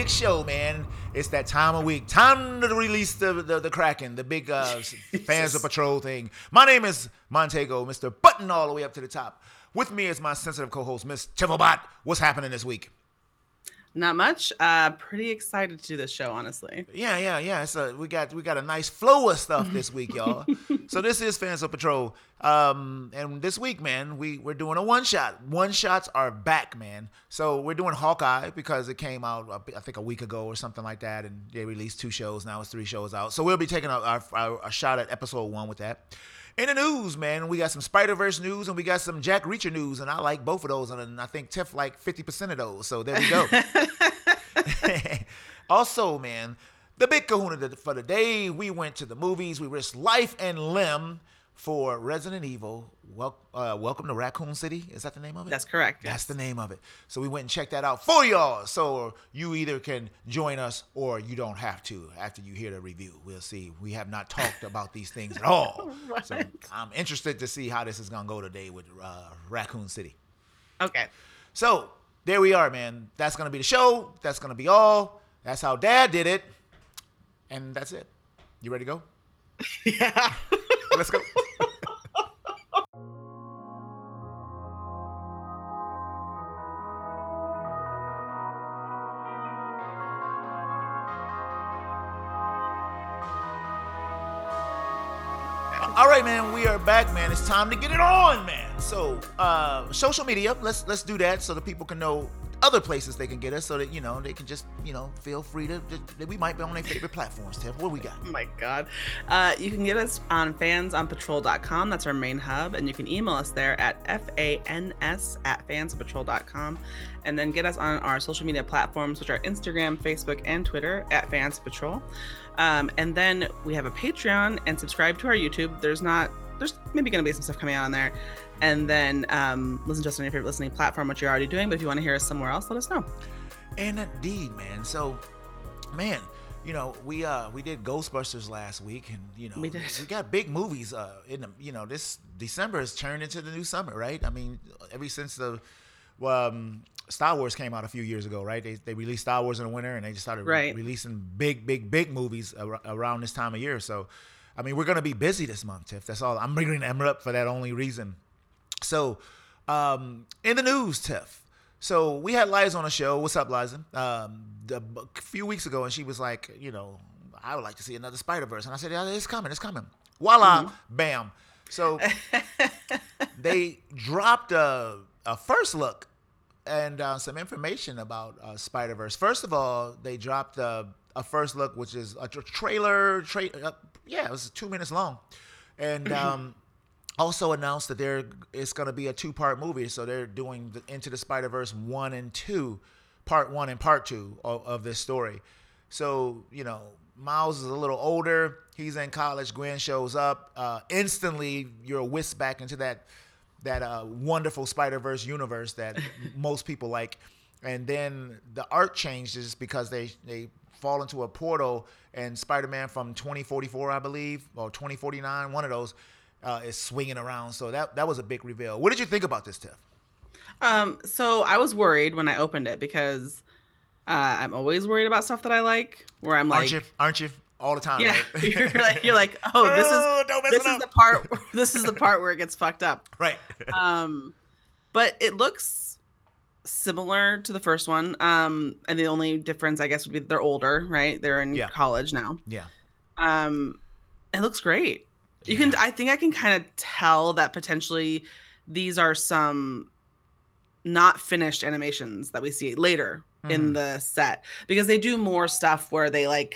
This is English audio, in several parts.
big show, man. It's that time of week. Time to release the Kraken, the big Fans of Patrol thing. My name is Montego, Mr. Button all the way up to the top. With me is my sensitive co-host, Miss Tifflebot. What's happening this week? Not much. Pretty excited to do this show, honestly. Yeah. We got a nice flow of stuff this week, y'all. So this is Fans of Patrol. And this week, man, we're doing a one-shot. One-shots are back, man. So we're doing Hawkeye because it came out, I think, a week ago or something like that. And they released 2 shows. Now it's 3 shows out. So we'll be taking a shot at episode 1 with that. In the news, man, we got some Spider-Verse news and we got some Jack Reacher news, and I like both of those, and I think Tiff like 50% of those, so there we go. Also, man, the big kahuna for the day, we went to the movies. We risked life and limb for Resident Evil. Welcome to Raccoon City. Is that the name of it? That's correct. That's the name of it. So we went and checked that out for y'all. So you either can join us or you don't have to after you hear the review. We'll see. We have not talked about these things at all. Right. So I'm interested to see how this is going to go today with Raccoon City. Okay. So there we are, man. That's going to be the show. That's going to be all. That's how Dad did it. And that's it. You ready to go? Yeah. Let's go. All right, man, we are back, man. It's time to get it on, man. So, social media, let's do that so that people can know other places they can get us, so that, they can just, feel free to, we might be on their favorite platforms. Tiff, what we got? Oh my God. You can get us on fansonpatrol.com. That's our main hub. And you can email us there at fans@fansonpatrol.com. And then get us on our social media platforms, which are Instagram, Facebook, and Twitter at Fans Patrol. And then we have a Patreon, and subscribe to our YouTube. There's maybe going to be some stuff coming out on there. And then listen to us on your favorite listening platform, which you're already doing. But if you want to hear us somewhere else, let us know. And indeed, man. So, man, we did Ghostbusters last week, and we got big movies in the, this December has turned into the new summer, right? I mean, ever since the Star Wars came out a few years ago, right? They released Star Wars in the winter, and they just started releasing big movies around this time of year. So, I mean, we're going to be busy this month, Tiff. That's all. I'm bringing Emma up for that only reason. So, in the news, Tiff. So, we had Liza on the show. What's up, Liza? A few weeks ago, and she was like, I would like to see another Spider-Verse. And I said, yeah, it's coming. Voila, bam. So, they dropped a first look and some information about Spider-Verse. First of all, they dropped a first look, which is a trailer. It was 2 minutes long. And also announced that it's going to be a 2-part movie. So they're doing Into the Spider-Verse 1 and 2, part 1 and part 2 of this story. So, Miles is a little older. He's in college. Gwen shows up. Instantly, you're whisked back into that wonderful Spider-Verse universe that most people like. And then the art changes because they fall into a portal, and Spider-Man from 2044, I believe, or 2049, one of those, is swinging around. So that was a big reveal. What did you think about this, Tiff? So I was worried when I opened it because I'm always worried about stuff that I like, where I'm like, aren't you? All the time. Yeah, right? you're like, oh, this is the part. This is the part where it gets fucked up. Right. But it looks similar to the first one. And the only difference, I guess, would be they're older, right? They're in college now. Yeah. It looks great. I think I can kind of tell that potentially these are some not finished animations that we see later in the set, because they do more stuff where they I'm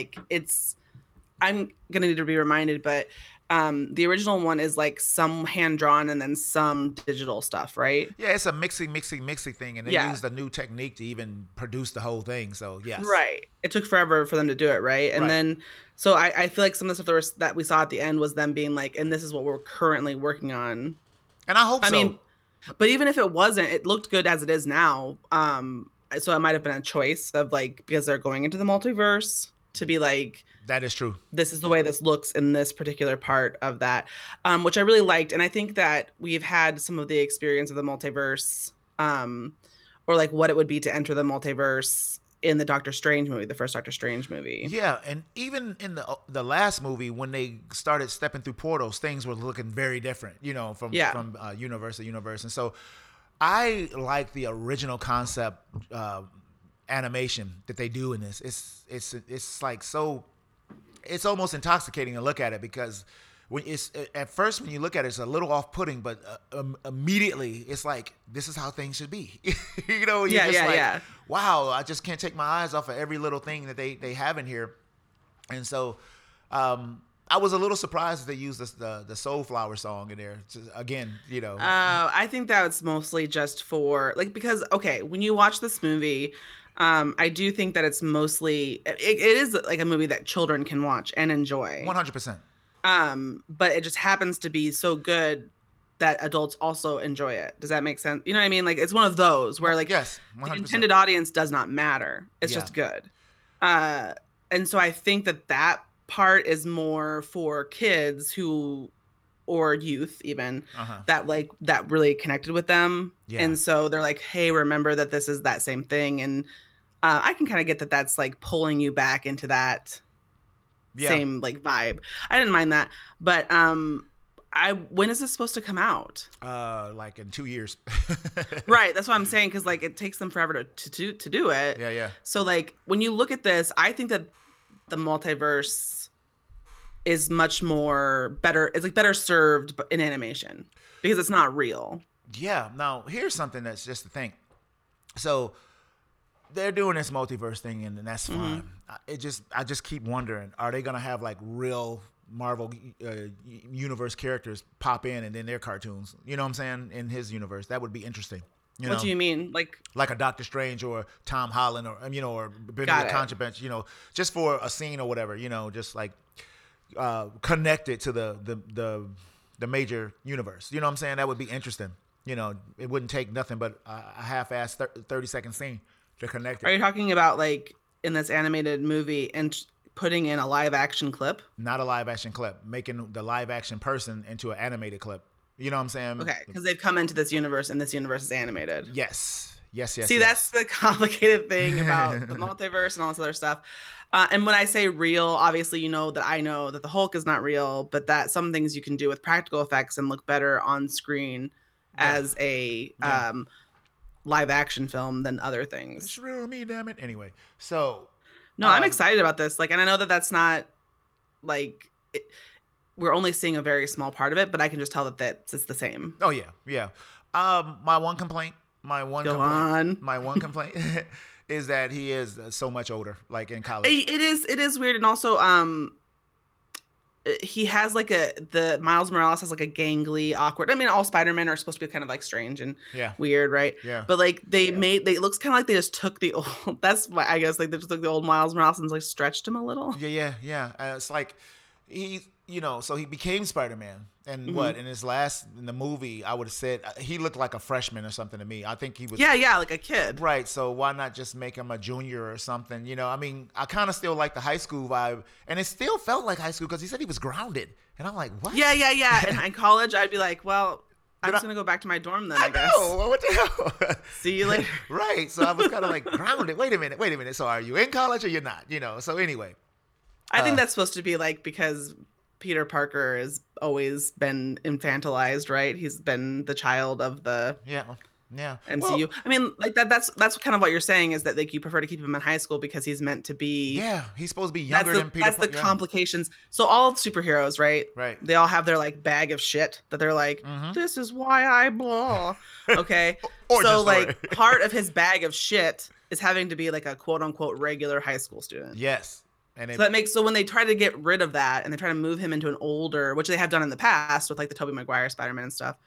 gonna need to be reminded, but the original one is like some hand drawn and then some digital stuff, right? Yeah, it's a mixing thing, and they used a new technique to even produce the whole thing. So yes, right. It took forever for them to do it, right? And then so I feel like some of the stuff that we saw at the end was them being like, and this is what we're currently working on. And I hope so. I mean, but even if it wasn't, it looked good as it is now. So it might have been a choice of because they're going into the multiverse to be like, that is true. This is the way this looks in this particular part of that, which I really liked. And I think that we've had some of the experience of the multiverse, or what it would be to enter the multiverse in the Doctor Strange movie, the first Doctor Strange movie. Yeah, and even in the last movie, when they started stepping through portals, things were looking very different, from universe to universe. And so I like the original concept animation that they do in this. It's like so, it's almost intoxicating to look at it, because when at first when you look at it, it's a little off-putting, but immediately it's like, this is how things should be. Wow, I just can't take my eyes off of every little thing that they have in here. And so I was a little surprised that they used the Soulflower song in there again. I think that was mostly just for because when you watch this movie, I do think that it's mostly it is like a movie that children can watch and enjoy 100%. But it just happens to be so good that adults also enjoy it. Does that make sense? You know what I mean? Like, it's one of those where yes, 100%. The intended audience does not matter. It's just good. And so I think that part is more for kids or youth even, that really connected with them. Yeah. And so they're like, hey, remember that this is that same thing. And I can kind of get that that's like pulling you back into that same like vibe. I didn't mind that, but when is this supposed to come out? Like in 2 years. Right, that's what I'm saying, because like it takes them forever to do it. Yeah. So like when you look at this, I think that the multiverse is much more better. It's like better served in animation because it's not real. Yeah. Now here's something that's just the thing. So they're doing this multiverse thing, and that's fine. I just keep wondering, are they gonna have like real Marvel universe characters pop in and then their cartoons? You know what I'm saying? In his universe, that would be interesting. What do you mean, like a Doctor Strange or Tom Holland or or Benedict Cumberbatch? Just for a scene or whatever. Just like connected to the major universe. You know what I'm saying? That would be interesting. It wouldn't take nothing but a half-assed 30-second scene to connect it. Are you talking about like in this animated movie and putting in a live action clip? Not a live action clip, making the live action person into an animated clip. You know what I'm saying? Okay, because they've come into this universe and this universe is animated. Yes. See, that's the complicated thing about the multiverse and all this other stuff. And when I say real, obviously that I know that the Hulk is not real, but that some things you can do with practical effects and look better on screen as a live action film than other things. It's real to me, damn it. Anyway, so no, I'm excited about this. And I know that that's not we're only seeing a very small part of it, but I can just tell that it's the same. Oh yeah. My one complaint is that he is so much older, like in college. It is weird, and also he has the Miles Morales has like a gangly, awkward. I mean, all Spider-Men are supposed to be kind of like strange and weird, right? Yeah. But like it looks kind of like they just took the old. That's why I guess they just took the old Miles Morales and stretched him a little. Yeah. It's like so he became Spider-Man, and in the movie, I would have said he looked like a freshman or something to me. I think he was like a kid, right? So why not just make him a junior or something? I mean, I kind of still like the high school vibe, and it still felt like high school because he said he was grounded, and I'm like, what? Yeah. And in college, I'd be like, well, I'm just gonna go back to my dorm then. I guess. Know. What the hell? See you later. Right. So I was kind of like grounded. Wait a minute. So are you in college or you're not? So anyway, I think that's supposed to be because Peter Parker has always been infantilized, right? He's been the child of the MCU. Well, I mean, that's kind of what you're saying, is that you prefer to keep him in high school because he's meant to be. Yeah, he's supposed to be younger than Peter. That's the complications. So all superheroes, right? Right. They all have their bag of shit that they're like, this is why I blah. Okay. So part of his bag of shit is having to be a quote unquote regular high school student. Yes. So when they try to get rid of that and they try to move him into an older, which they have done in the past with the Tobey Maguire Spider-Man and stuff,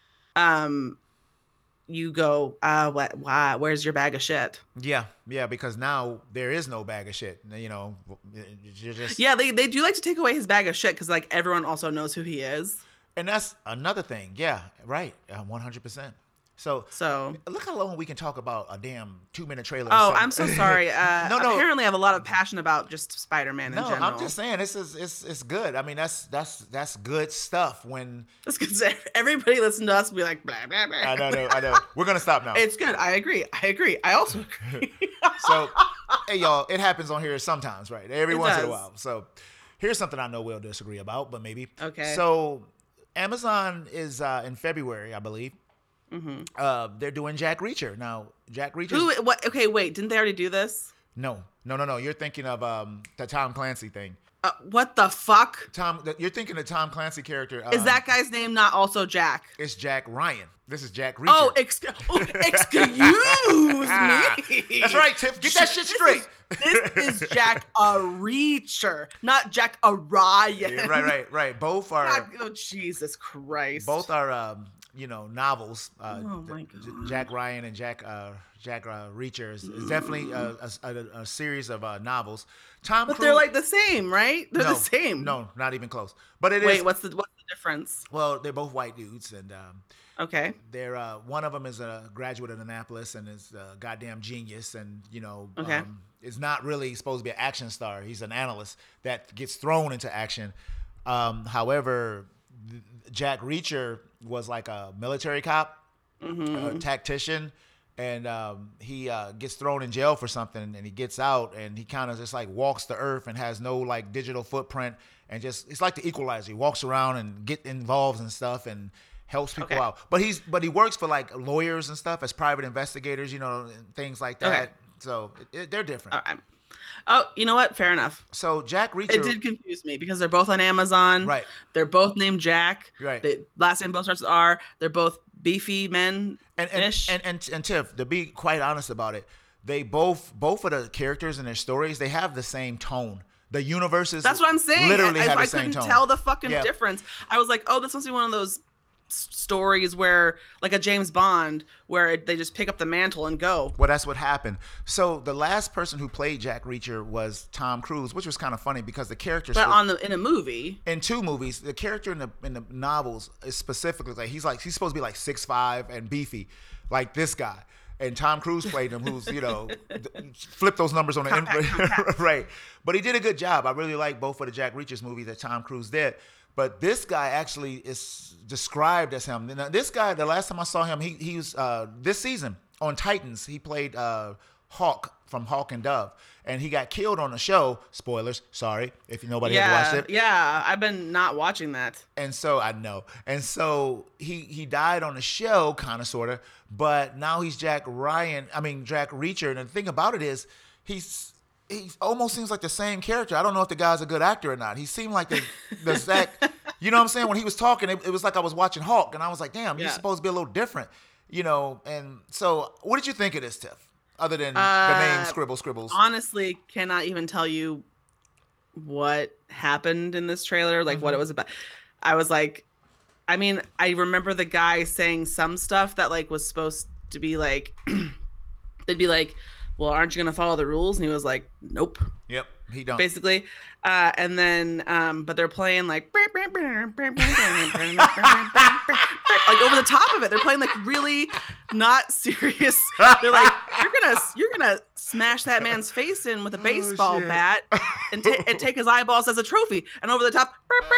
you go, why? Where's your bag of shit? Yeah, because now there is no bag of shit. Yeah, they do like to take away his bag of shit because everyone also knows who he is. And that's another thing. Yeah, right. 100%. So look how long we can talk about a damn 2-minute trailer. Oh, I'm so sorry. No. Apparently, I have a lot of passion about just Spider-Man in general. No, I'm just saying it's good. I mean, that's good stuff. When that's good. Everybody listen to us and be like, blah blah blah. I know. We're gonna stop now. It's good. I agree. I also agree. Hey, y'all, it happens on here sometimes, right? Every once in a does. while. So here's something I know we'll disagree about, but maybe. Okay. So Amazon is in February, I believe. They're doing Jack Reacher. Now, Jack Reacher. Who? What? Okay, wait. Didn't they already do this? No. You're thinking of the Tom Clancy thing. What the fuck? You're thinking of Tom Clancy character. Is that guy's name not also Jack? It's Jack Ryan. This is Jack Reacher. Oh, excuse me. That's right, Tiff. Get that shit straight. This is Jack a Reacher, not Jack a Ryan. Yeah, right. Both are. Oh, Jesus Christ. Both are, novels. Oh my God. Jack Ryan and Jack Reacher is definitely a series of novels. Tom But Cruise. they're like the same, right? They're the same. No, not even close. But it is. Wait, what's the difference? Well, they're both white dudes, and Okay. they're one of them is a graduate of Annapolis and is a goddamn genius, and Okay. is not really supposed to be an action star. He's an analyst that gets thrown into action. However, Jack Reacher was like a military cop, a tactician, and he gets thrown in jail for something, and he gets out, and he kind of just like walks the earth and has no like digital footprint, and just it's like the Equalizer. He walks around and get involved in stuff and helps people out. But he works for like lawyers and stuff as private investigators, and things like that. Okay. So they're different. All right. Oh, you know what? Fair enough. So Jack Reacher. It did confuse me because they're both on Amazon. Right. They're both named Jack. Right. The last name both starts with R. They're both beefy men. And Tiff, to be quite honest about it, they both of the characters and their stories, they have the same tone. The universes. That's what I'm saying. Literally have the same I couldn't tone. tell the fucking difference. I was like, oh, this must be one of those stories where, like a James Bond, where they just pick up the mantle and go. Well, that's what happened. So the last person who played Jack Reacher was Tom Cruise, which was kind of funny because the character. But in a movie. In two movies, the character in the novels is specifically like he's supposed to be like 6'5" and beefy, like this guy. And Tom Cruise played him, who's flip those numbers on the end, right? But he did a good job. I really like both of the Jack Reacher's movies that Tom Cruise did. But this guy actually is described as him. Now, this guy, the last time I saw him, he was this season on Titans. He played Hawk from Hawk and Dove, and he got killed on the show. Spoilers, sorry if nobody ever watched it. Yeah, I've been not watching that. And so I know. And so he died on the show, kind of, sort of. But now he's Jack Reacher. And the thing about it is, he almost seems like the same character. I don't know if the guy's a good actor or not. He seemed like the Zach. You know what I'm saying? When he was talking, it was like I was watching Hawk, and I was like, damn, he's supposed to be a little different. And so what did you think of this, Tiff? Other than the name Scribbles. Honestly, cannot even tell you what happened in this trailer, like what it was about. I was like, I remember the guy saying some stuff that like was supposed to be like, they'd be like, well, aren't you going to follow the rules? And he was like, nope. Yep, he don't. Basically. And then, but they're playing like, like over the top of it. They're playing like really not serious. They're like, you're gonna smash that man's face in with a baseball bat and take his eyeballs as a trophy. And over the top,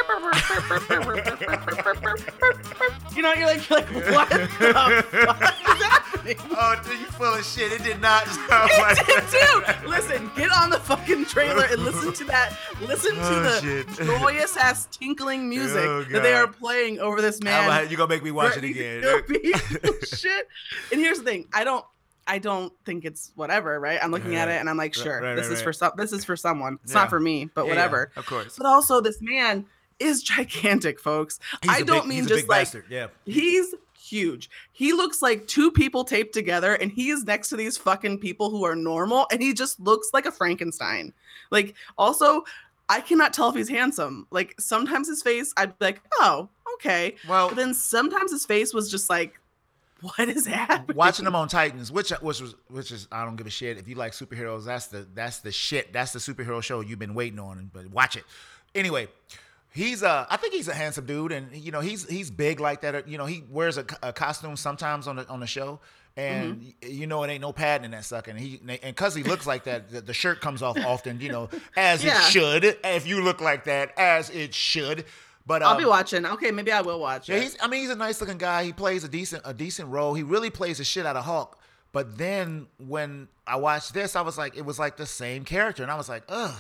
you're like, what the fuck is happening? Oh, dude, you full of shit. It did not sound like that. Dude, listen, get on the fucking trailer and listen to that. Listen to the joyous ass tinkling music that they are playing over this man. You're gonna make me watch it again. Shit. And here's the thing. I don't think it's whatever, right? I'm looking at it and I'm like, sure, this is for someone. It's not for me, but whatever. Of course. But also this man is gigantic, folks. I don't mean just like bastard. Yeah. He's huge. He looks like two people taped together, and he is next to these fucking people who are normal, and he just looks like a Frankenstein. Like, also, I cannot tell if he's handsome. Like, sometimes his face, I'd be like, oh, okay. Well, but then sometimes his face was just like, what is happening? Watching him on Titans, which is I don't give a shit. If you like superheroes, that's the shit. That's the superhero show you've been waiting on. But watch it anyway. I think he's a handsome dude, and he's big like that. He wears a costume sometimes on the show, and it ain't no padding in that sucker. And because he looks like that, the shirt comes off often. As it should. If you look like that, as it should. But I'll be watching. Okay, maybe I will watch. Yeah, he's a nice looking guy. He plays a decent role. He really plays the shit out of Hawk. But then when I watched this, I was like, it was like the same character, and I was like, ugh,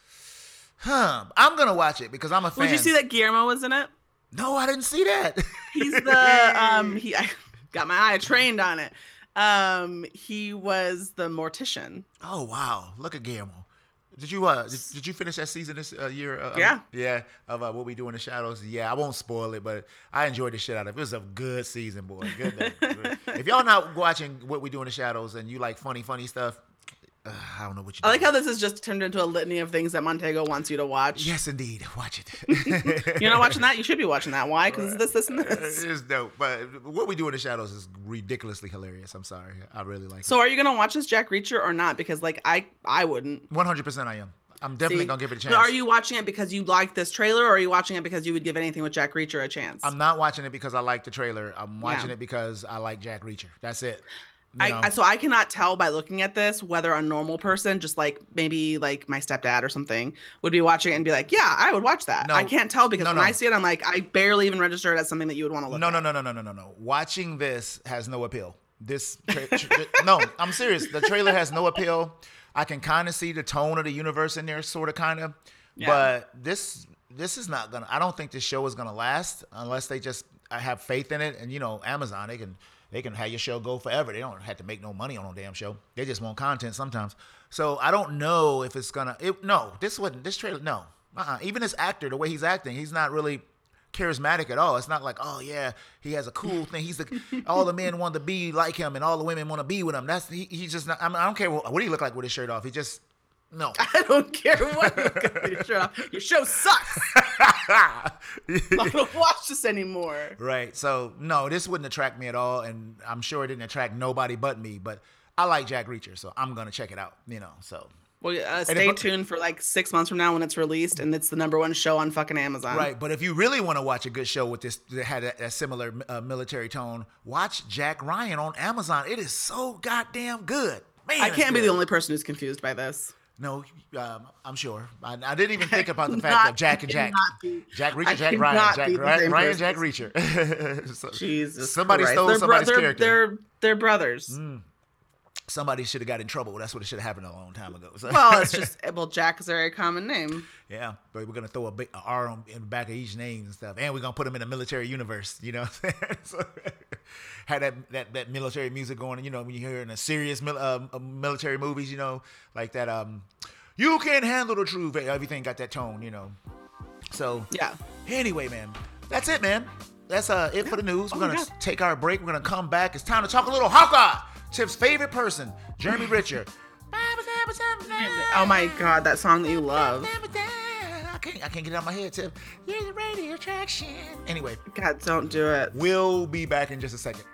I'm gonna watch it because I'm a fan. Did you see that Guillermo was in it? No, I didn't see that. He's the I got my eye trained on it. He was the mortician. Oh wow, look at Guillermo. Did you finish that season this year? Yeah. Of What We Do in the Shadows. Yeah, I won't spoil it, but I enjoyed the shit out of it. It was a good season, boy. Good. If y'all not watching What We Do in the Shadows and you like funny stuff, I don't know what you. I like how this has just turned into a litany of things that Montego wants you to watch. Yes, indeed. Watch it. You're not watching that? You should be watching that. Why? Because this, and this. It's dope. But What We Do in the Shadows is ridiculously hilarious. I'm sorry. I really like it. So are you going to watch this Jack Reacher or not? Because, like, I wouldn't. 100% I am. I'm definitely going to give it a chance. But are you watching it because you like this trailer, or are you watching it because you would give anything with Jack Reacher a chance? I'm not watching it because I like the trailer. I'm watching it because I like Jack Reacher. That's it. So I cannot tell by looking at this whether a normal person, just like maybe like my stepdad or something, would be watching it and be like, yeah, I would watch that. I can't tell because when I see it, I'm like, I barely even register it as something that you would want to look at. No. Watching this has no appeal. No, I'm serious. The trailer has no appeal. I can kind of see the tone of the universe in there, sort of, kind of. Yeah. But this is not gonna. I don't think this show is gonna last unless they just have faith in it. And Amazon, they can have your show go forever. They don't have to make no money on no damn show. They just want content sometimes. So I don't know if it's gonna. This trailer. No, even this actor, the way he's acting, he's not really charismatic at all. It's not like, oh yeah, he has a cool thing. All the men want to be like him, and all the women want to be with him. He's just not. I don't care what do you look like with his shirt off. He just no. I don't care what you look like with your shirt off. Your show sucks. I'm not gonna watch this anymore. Right. So no, this wouldn't attract me at all, and I'm sure it didn't attract nobody but me. But I like Jack Reacher, so I'm gonna check it out. So. Well, stay tuned for like 6 months from now when it's released, and it's the #1 show on fucking Amazon. Right, but if you really want to watch a good show with this that had a similar military tone, watch Jack Ryan on Amazon. It is so goddamn good. Man, I can't be the only person who's confused by this. No, I'm sure. I didn't even think about the fact that Jack and Jack Reacher, Jack Ryan, Jack Reacher. So, Jesus, somebody stole somebody's character. They're brothers. Somebody should have got in trouble. That's what it should have happened a long time ago. So. Well, it's just Jack is a very common name. Yeah, but we're gonna throw a big R in the back of each name and stuff, and we're gonna put them in a military universe. So, had that military music going. When you hear in a serious military movies, like that. You can't handle the truth. Everything got that tone. So yeah. Anyway, man, that's it, man. That's it for the news. We're gonna take our break. We're gonna come back. It's time to talk a little Hawkeye. Tiff's favorite person, Jeremy Richard. Oh my God, that song that you love. I can't get it out of my head, Tiff. You're the radio attraction. Anyway. God, don't do it. We'll be back in just a second.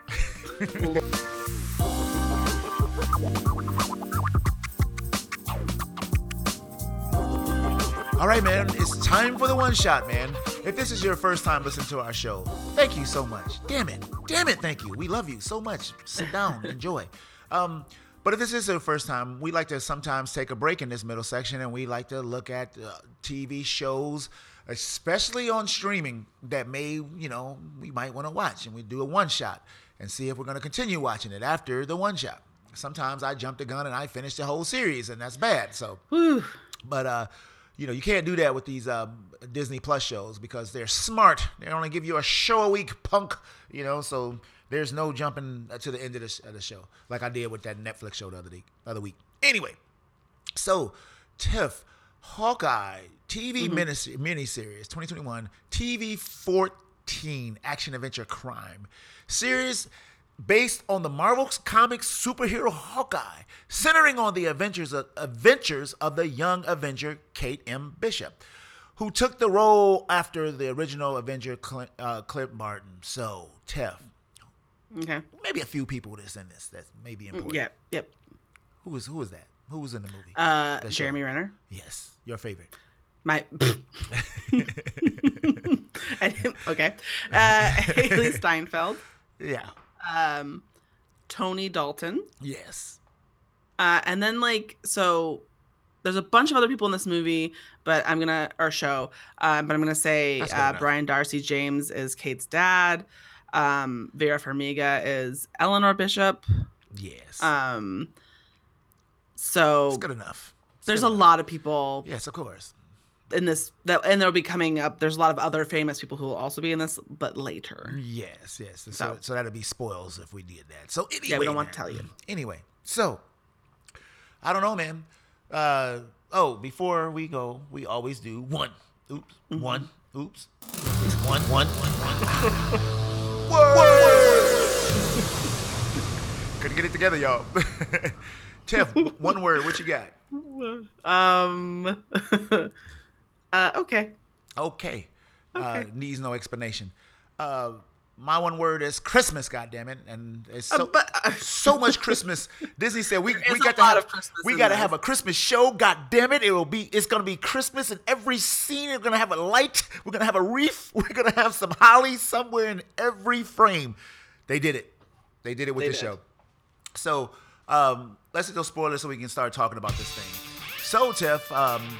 All right, man. It's time for the one shot, man. If this is your first time listening to our show, thank you so much. Damn it, thank you. We love you so much. Sit down, enjoy. But if this is your first time, we like to sometimes take a break in this middle section, and we like to look at TV shows, especially on streaming, that we might want to watch, and we do a one shot and see if we're going to continue watching it after the one shot. Sometimes I jump the gun and I finish the whole series, and that's bad. So, but you can't do that with these Disney Plus shows because they're smart. They only give you a show a week, punk. So there's no jumping to the end of the show like I did with that Netflix show the other week. Anyway, so Tiff, Hawkeye TV miniseries 2021 TV 14 action adventure crime series based on the Marvel Comics superhero Hawkeye, centering on the adventures of the young Avenger Kate M. Bishop, who took the role after the original Avenger Clint Barton. So, Tiff. Okay. Maybe a few people that's in this that's maybe important. Yep. Who was that? Who was in the movie? Jeremy Renner. Yes, your favorite. My. Okay. Haley Steinfeld. Yeah. Tony Dalton. Yes. And then so there's a bunch of other people in this movie, but I'm gonna say Brian Darcy James is Kate's dad. Vera Farmiga is Eleanor Bishop. Yes. So it's good enough. There's a lot of people. Yes, of course. In this, and there'll be coming up. There's a lot of other famous people who will also be in this, but later. Yes. So that'll be spoils if we did that. So anyway, yeah, we don't want to tell you. Anyway, so I don't know, man. Before we go, we always do one. Oops. Mm-hmm. One. Oops. One. Whoa! Couldn't get it together, y'all. Tiff, one word. What you got? Okay. Okay. Needs no explanation. My one word is Christmas, goddammit, and it's so much Christmas. Disney said we got to have a Christmas show. Goddammit, it's gonna be Christmas in every scene. We're gonna have a light. We're gonna have a wreath. We're gonna have some holly somewhere in every frame. They did it. They did it with the show. So let's hit those spoilers so we can start talking about this thing. So Tiff,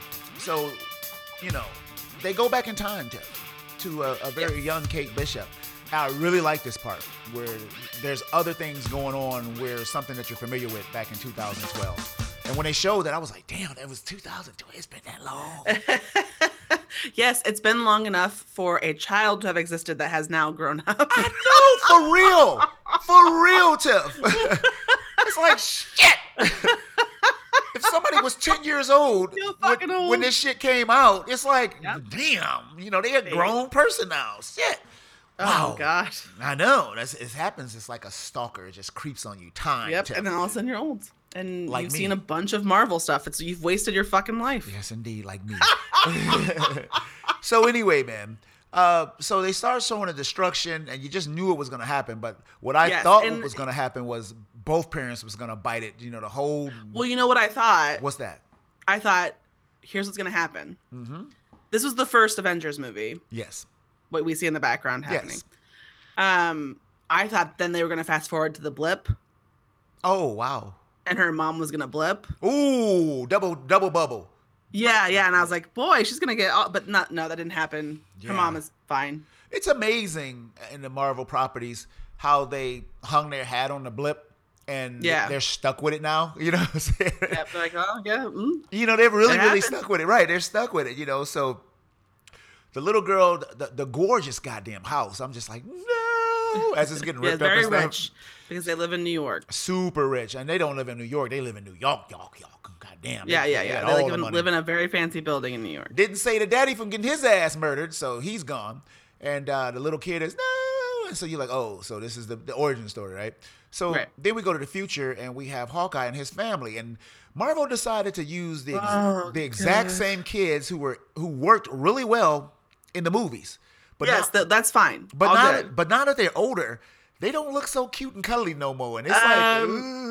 they go back in time, Tiff, to a very young Kate Bishop. I really like this part where there's other things going on where something that you're familiar with back in 2012. And when they showed that, I was like, damn, that was 2012. It's been that long. Yes, it's been long enough for a child to have existed that has now grown up. I know, for real, Tiff. It's like, shit. If somebody was 10 years old when this shit came out, it's like, damn, they're a grown person now. Shit. Wow. Oh, gosh. I know. It happens. It's like a stalker. It just creeps on you. Time. Yep. And then all of a sudden you're old. And like you've me. seen a bunch of Marvel stuff. You've wasted your fucking life. Yes, indeed. Like me. So anyway, man. So they started showing the destruction, and you just knew it was going to happen. But what I thought was going to happen was both parents was going to bite it. The whole. Well, you know what I thought? What's that? I thought, here's what's going to happen. Mm-hmm. This was the first Avengers movie. Yes. What we see in the background happening. Yes. I thought then they were going to fast forward to the blip. Oh, wow. And her mom was going to blip. Ooh, double bubble. Yeah. And I was like, boy, she's going to get but no, that didn't happen. Her mom is fine. It's amazing in the Marvel properties how they hung their hat on the blip. And they're stuck with it now, you know what I'm saying? Yeah, they're like, oh, yeah. They're really stuck with it. Right, they're stuck with it, so the little girl, the gorgeous goddamn house, I'm just like, no, as it's getting ripped up and stuff. Very rich, because they live in New York. Super rich, and they don't live in New York, they live in New York, goddamn. Yeah. They live in a very fancy building in New York. Didn't say the daddy from getting his ass murdered, so he's gone. And the little kid is, no, and so you're like, oh, so this is the origin story, right? So then we go to the future, and we have Hawkeye and his family, and Marvel decided to use the exact same kids who worked really well in the movies. But that's fine. But now that they're older, they don't look so cute and cuddly no more, and it's like, I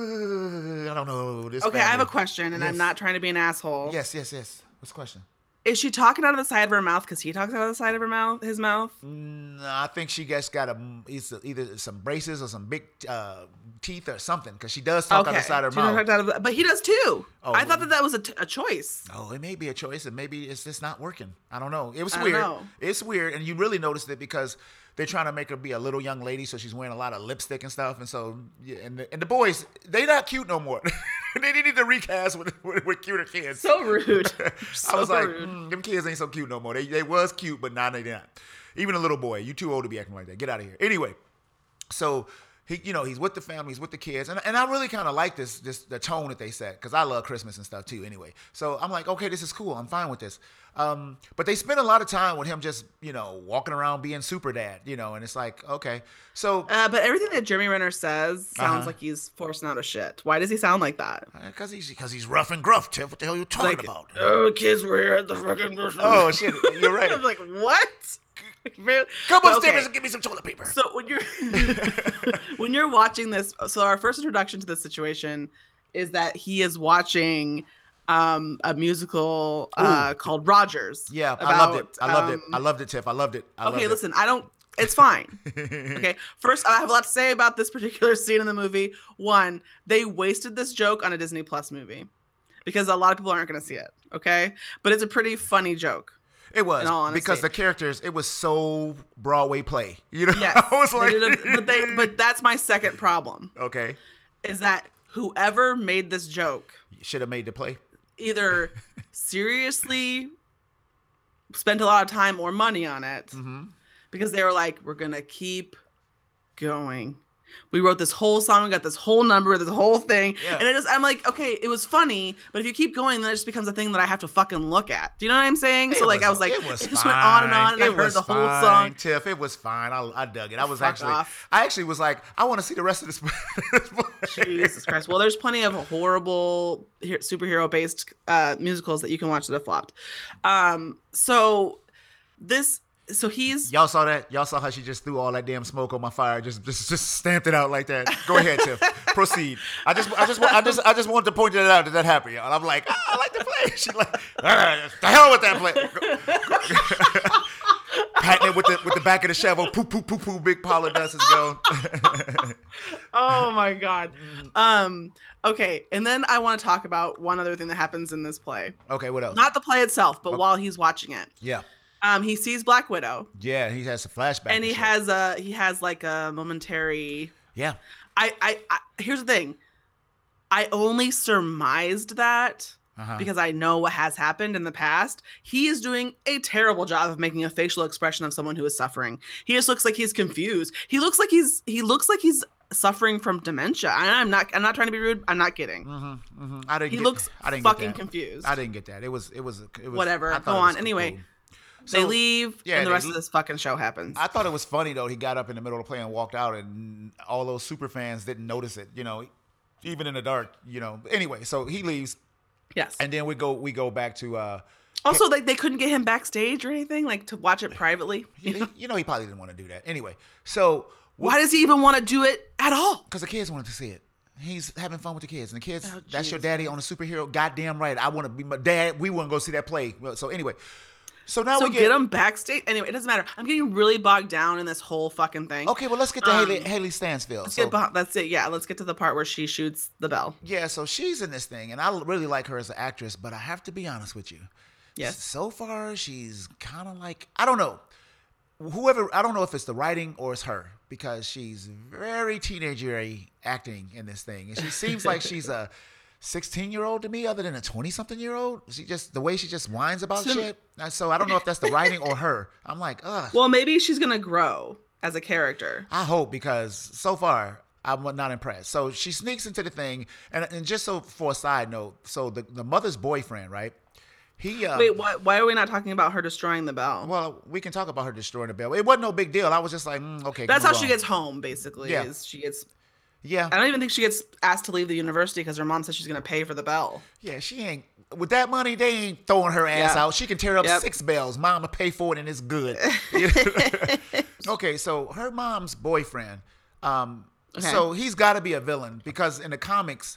don't know. This family. I have a question, and I'm not trying to be an asshole. Yes. What's the question? Is she talking out of the side of her mouth because he talks out of the side of his mouth? No, I think she just got either some braces or some big teeth or something, because she does talk out the side of her mouth. But he does too. I thought that was a choice. Oh, it may be a choice, and maybe it's just not working. I don't know. It was weird. It's weird, and you really noticed it because they're trying to make her be a little young lady, so she's wearing a lot of lipstick and stuff. And so, and the boys, they not cute no more. They need to recast with cuter kids. So rude. I was like, them kids ain't so cute no more. They was cute, but now they not. Even a little boy, you too old to be acting like that. Get out of here. Anyway, so he's with the family, he's with the kids, and I really kind of like the tone that they set, because I love Christmas and stuff too. Anyway, so I'm like, okay, this is cool. I'm fine with this. But they spend a lot of time with him just walking around being super dad, and it's like, okay, so. But everything that Jeremy Renner says sounds like he's forcing out a shit. Why does he sound like that? Because he's rough and gruff, Tiff. What the hell are you talking about? Oh, kids were here at the fucking. Oh shit, you're right. I'm like, what? Come upstairs and give me some toilet paper. So when you're watching this, so our first introduction to this situation is that he is watching a musical called Rogers. Yeah, I loved it, Tiff. I loved it. Listen, it's fine. Okay. First, I have a lot to say about this particular scene in the movie. One, they wasted this joke on a Disney Plus movie because a lot of people aren't going to see it. Okay. But it's a pretty funny joke. It was, because the characters, it was so Broadway play. Yes, I was like, but that's my second problem. Okay. is that whoever made this joke should have made the play. Either seriously spent a lot of time or money on it because they were like, we're going to keep going. We wrote this whole song, we got this whole number, this whole thing. Yeah. And I'm like, okay, it was funny, but if you keep going, then it just becomes a thing that I have to fucking look at. Do you know what I'm saying? So like, I was like, it just went on and on, and I heard the whole song. Tiff, it was fine. I dug it. I actually was like, I want to see the rest of this. Jesus Christ. Well, there's plenty of horrible superhero-based musicals that you can watch that have flopped. So he's y'all saw that? Y'all saw how she just threw all that damn smoke on my fire, just stamped it out like that. Go ahead, Tiff. Proceed. I just wanted to point it out that happened, y'all. I'm like, I like the play. She's like, the hell with that play. Patting it with the back of the shovel. Poo poo poo poo. Big pile of dust is gone. Oh my god. Okay, and then I want to talk about one other thing that happens in this play. Okay, what else? Not the play itself, but while he's watching it. Yeah. He sees Black Widow. Yeah, he has a flashback. And he has like a momentary. Yeah. I here's the thing. I only surmised that because I know what has happened in the past. He is doing a terrible job of making a facial expression of someone who is suffering. He just looks like he's confused. He looks like he's suffering from dementia. I'm not trying to be rude. I'm not kidding. He looks fucking confused. I didn't get that. It was whatever. Go on. Anyway. Cool. They leave, and the rest of this fucking show happens. I thought it was funny, though. He got up in the middle of the play and walked out, and all those super fans didn't notice it, even in the dark, Anyway, so he leaves. Yes. And then we go back to... also, they couldn't get him backstage or anything, like, to watch it privately? He probably didn't want to do that. Anyway, so... Why does he even want to do it at all? Because the kids wanted to see it. He's having fun with the kids. And the kids, that's your daddy on a superhero. Goddamn right. I want to be my dad. We want to go see that play. So anyway... So now we get him backstage. Anyway, it doesn't matter. I'm getting really bogged down in this whole fucking thing. Okay, well, let's get to Haley Stansfield. That's it. Yeah, let's get to the part where she shoots the bell. Yeah, so she's in this thing, and I really like her as an actress, but I have to be honest with you. Yes. So far, she's kind of like, I don't know. I don't know if it's the writing or it's her, because she's very teenager-y acting in this thing. And she seems like she's a 16-year-old to me, other than a 20-something-year-old. The way she just whines about shit. So I don't know if that's the writing or her. I'm like, ugh. Well, maybe she's gonna grow as a character. I hope, because so far I'm not impressed. So she sneaks into the thing, and just so for a side note, so the mother's boyfriend, right? Wait, why are we not talking about her destroying the bell? Well, we can talk about her destroying the bell. It wasn't no big deal. I was just like, okay. That's how she gets home, basically. Yeah. Yeah. I don't even think she gets asked to leave the university because her mom says she's going to pay for the bell. Yeah, she ain't. With that money, they ain't throwing her ass out. She can tear up 6 bells. Mom will pay for it, and it's good. Okay, so her mom's boyfriend, so he's got to be a villain, because in the comics,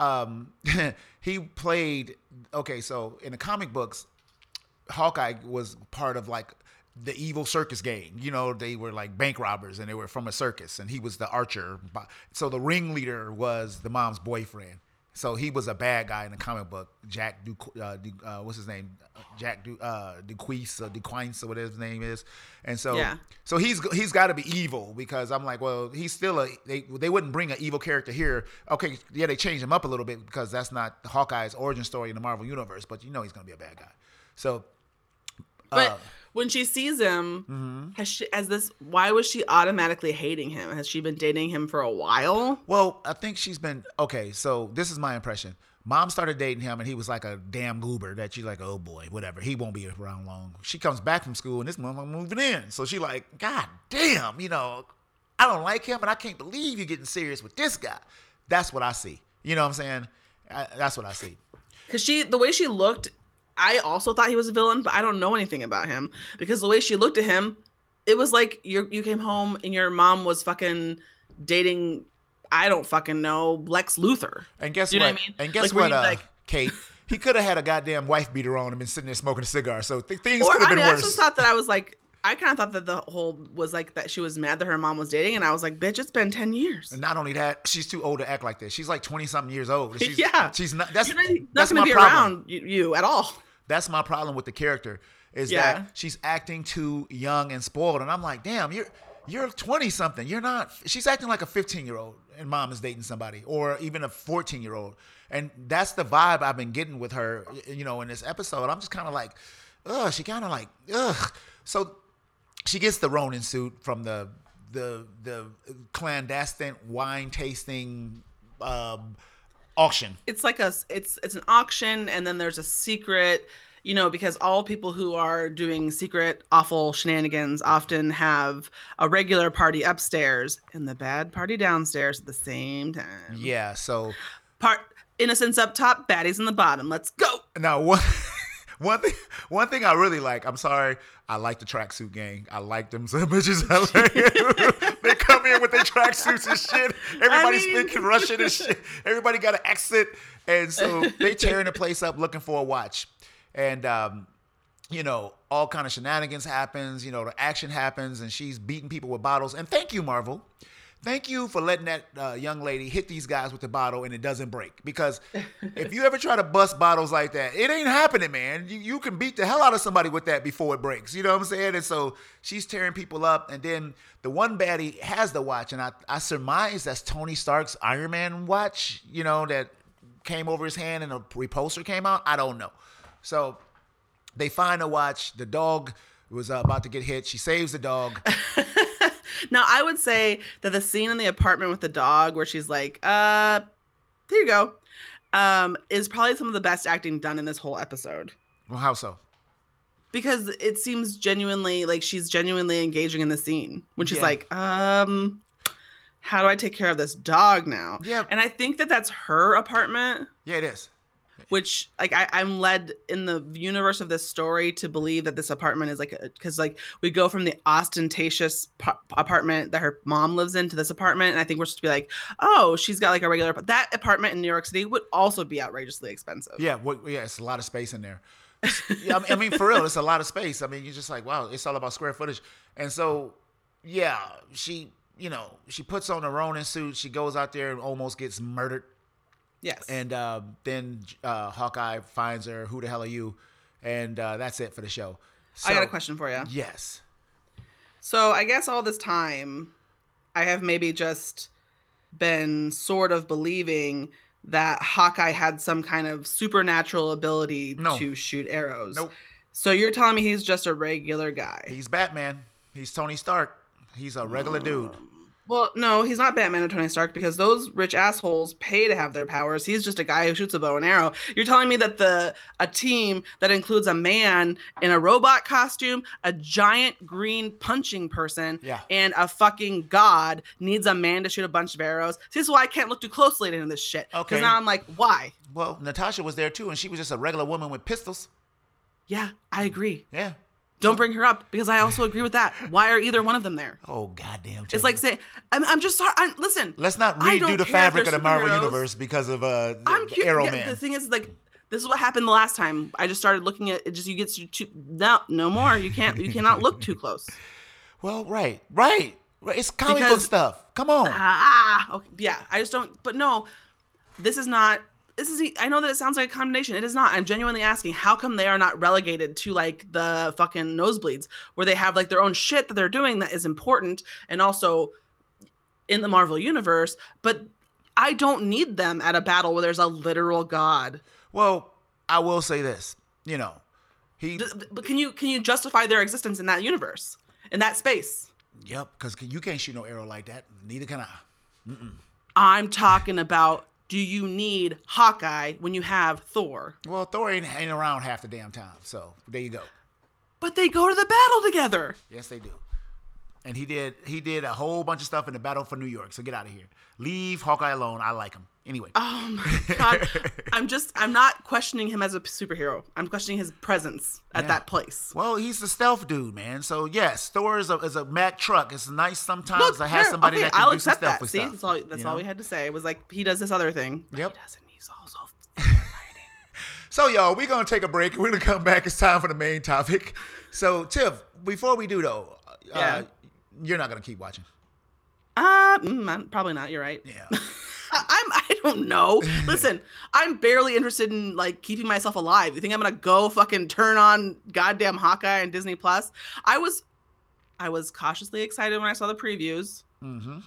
he played, so in the comic books, Hawkeye was part of like the evil circus gang. They were like bank robbers, and they were from a circus, and he was the archer. So the ringleader was the mom's boyfriend. So he was a bad guy in the comic book. Jack what's his name? Jack Duquesne or whatever his name is. And so so he's got to be evil, because I'm like, well, he's still they wouldn't bring an evil character here. Okay, yeah, they changed him up a little bit, because that's not Hawkeye's origin story in the Marvel universe, but he's going to be a bad guy. So but when she sees him, why was she automatically hating him? Has she been dating him for a while? Well, I think she's been, so this is my impression. Mom started dating him, and he was like a damn goober that she's like, oh boy, whatever. He won't be around long. She comes back from school, and this motherfucker moving in. So she like, God damn, I don't like him, and I can't believe you're getting serious with this guy. That's what I see. You know what I'm saying? That's what I see. Because the way she looked, I also thought he was a villain, but I don't know anything about him, because the way she looked at him, it was like you came home and your mom was fucking dating, I don't fucking know, Lex Luthor. And guess what? Know what I mean? And guess what, Kate? He could have had a goddamn wife beater on and been sitting there smoking a cigar. So things could have been worse. I just thought that I kind of thought that the whole was like that she was mad that her mom was dating, and I was like, bitch, it's been 10 years. And not only that, she's too old to act like this. She's like 20-something years old. She's not. That's not going to be around you at all. That's my problem with the character, is that she's acting too young and spoiled. And I'm like, damn, You're 20 something. You're not. She's acting like a 15-year-old, and mom is dating somebody, or even a 14-year-old. And that's the vibe I've been getting with her, in this episode. I'm just kind of like, ugh. She kind of like, ugh. So she gets the Ronin suit from the clandestine wine tasting auction. It's like it's an auction, and then there's a secret. Because all people who are doing secret, awful shenanigans often have a regular party upstairs and the bad party downstairs at the same time. Yeah, so... Innocents up top, baddies in the bottom. Let's go! Now, one thing I really like, I'm sorry, I like the tracksuit gang. I like them so much. They come in with their tracksuits and shit. Everybody's speaking Russian and shit. Everybody got an accent. And so they tearing the place up looking for a watch. And, all kind of shenanigans happens, the action happens, and she's beating people with bottles. And thank you, Marvel. Thank you for letting that young lady hit these guys with the bottle and it doesn't break. Because if you ever try to bust bottles like that, it ain't happening, man. You can beat the hell out of somebody with that before it breaks. You know what I'm saying? And so she's tearing people up. And then the one baddie has the watch. And I surmise that's Tony Stark's Iron Man watch, that came over his hand and a repulsor came out. I don't know. So they find a watch. The dog was about to get hit. She saves the dog. Now, I would say that the scene in the apartment with the dog where she's like, here you go, is probably some of the best acting done in this whole episode. Well, how so? Because it seems genuinely like she's genuinely engaging in the scene when she's like, how do I take care of this dog now? Yeah. And I think that that's her apartment. Yeah, it is. Which, like, I'm led in the universe of this story to believe that this apartment is because we go from the ostentatious apartment that her mom lives in to this apartment, and I think we're supposed to be like, oh, she's got like a regular. That apartment in New York City would also be outrageously expensive. Yeah, it's a lot of space in there. Yeah, I mean, for real, it's a lot of space. I mean, you're just like, wow, it's all about square footage. And so, yeah, she puts on a Ronin suit. She goes out there and almost gets murdered. Yes. And then Hawkeye finds her. Who the hell are you? And that's it for the show. So, I got a question for you. Yes. So I guess all this time, I have maybe just been sort of believing that Hawkeye had some kind of supernatural ability to shoot arrows. Nope. So you're telling me he's just a regular guy? He's Batman. He's Tony Stark. He's a regular dude. Well, no, he's not Batman or Tony Stark because those rich assholes pay to have their powers. He's just a guy who shoots a bow and arrow. You're telling me that a team that includes a man in a robot costume, a giant green punching person, and a fucking god needs a man to shoot a bunch of arrows. See, this is why I can't look too closely into this shit. Okay. Because now I'm like, why? Well, Natasha was there too, and she was just a regular woman with pistols. Yeah, I agree. Yeah. Don't bring her up because I also agree with that. Why are either one of them there? Oh, goddamn. It's like saying, I'm just sorry. Listen. Let's not redo the fabric of the Marvel Universe because of Arrow Man. The thing is, like, this is what happened the last time. I just started looking at it. Just you get too no more. You cannot look too close. Well, right. It's comic book stuff. Come on. Okay, yeah. I just don't. But no, this is not. I know that it sounds like a condemnation. It is not. I'm genuinely asking, how come they are not relegated to like the fucking nosebleeds where they have like their own shit that they're doing that is important and also in the Marvel universe, but I don't need them at a battle where there's a literal god. Well, I will say this, but can you justify their existence in that universe, in that space? Yep, because you can't shoot no arrow like that. Neither can I. Mm-mm. I'm talking about, do you need Hawkeye when you have Thor? Well, Thor ain't around half the damn time, so there you go. But they go to the battle together. Yes, they do. And he did a whole bunch of stuff in the battle for New York, so get out of here. Leave Hawkeye alone. I like him. Anyway. Oh my God. I'm not questioning him as a superhero. I'm questioning his presence at that place. Well, he's the stealth dude, man. So yes, Thor is a Mack truck. It's nice sometimes to have somebody that can do some stealthy stuff. See, that's all we had to say. It was like, he does this other thing. Yep. He doesn't. He's also So y'all, we're going to take a break. We're going to come back. It's time for the main topic. So Tiff, before we do though, you're not going to keep watching. Probably not. You're right. Yeah. I don't know. Listen, I'm barely interested in like keeping myself alive. You think I'm gonna go fucking turn on goddamn Hawkeye and Disney Plus? I was I was cautiously excited when I saw the previews. Mm-hmm.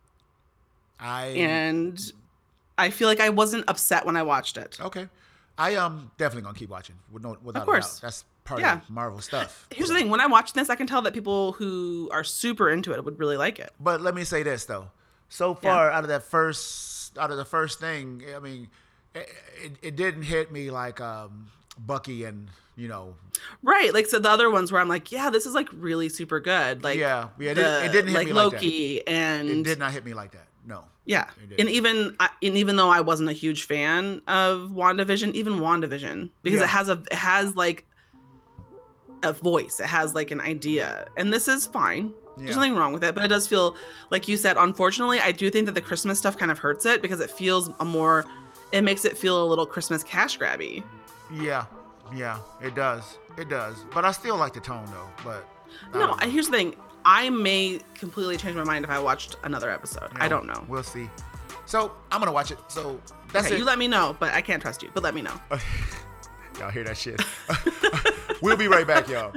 And I feel like I wasn't upset when I watched it. Okay. I am definitely gonna keep watching without a doubt. That's part of Marvel stuff. Here's the thing: when I watch this, I can tell that people who are super into it would really like it. But let me say this though: so far out of the first thing, I mean, it didn't hit me like Bucky and right. Like so, the other ones where I'm like, yeah, this is like really super good. Like it didn't hit me like Loki that. and it did not hit me like that. No. Yeah, and even though I wasn't a huge fan of WandaVision, because it has like a voice, it has like an idea, and this is fine. There's nothing wrong with it, but it does feel like you said. Unfortunately, I do think that the Christmas stuff kind of hurts it because it feels it makes it feel a little Christmas cash grabby. Yeah, it does. But I still like the tone though. But here's the thing. I may completely change my mind if I watched another episode. I don't know. We'll see. So I'm gonna watch it. So that's it. You let me know, but I can't trust you. But let me know. Y'all hear that shit? We'll be right back, y'all.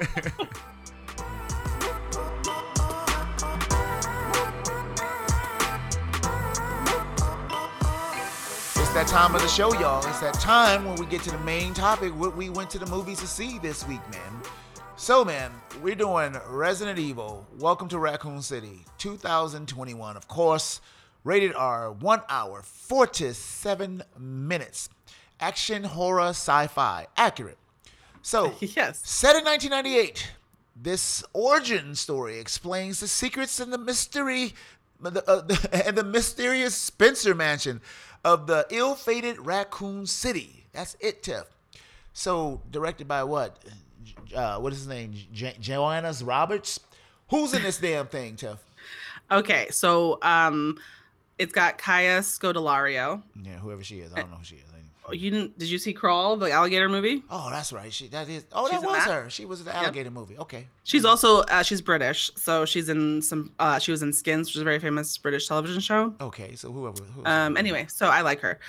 It's that time of the show, y'all. It's that time when we get to the main topic, what we went to the movies to see this week, man. So, man, we're doing Resident Evil, Welcome to Raccoon City, 2021. Of course, rated R, 1 hour, 47 minutes. Action, horror, sci-fi. Accurate. So, yes. Set in 1998, this origin story explains the secrets and the mystery and the mysterious Spencer mansion of the ill-fated Raccoon City. That's it, Tiff. So, directed by what? What is his name? Joanna Roberts. Who's in this damn thing, Tiff? Okay, so it's got Kaya Scodelario. Yeah, whoever she is, I don't know who she is. Did you see Crawl, the alligator movie? Oh, that's right. That was her. She was in the alligator movie. Okay. She's also she's British, so she's in some. She was in Skins, which is a very famous British television show. Okay, so whoever. Anyway, so I like her.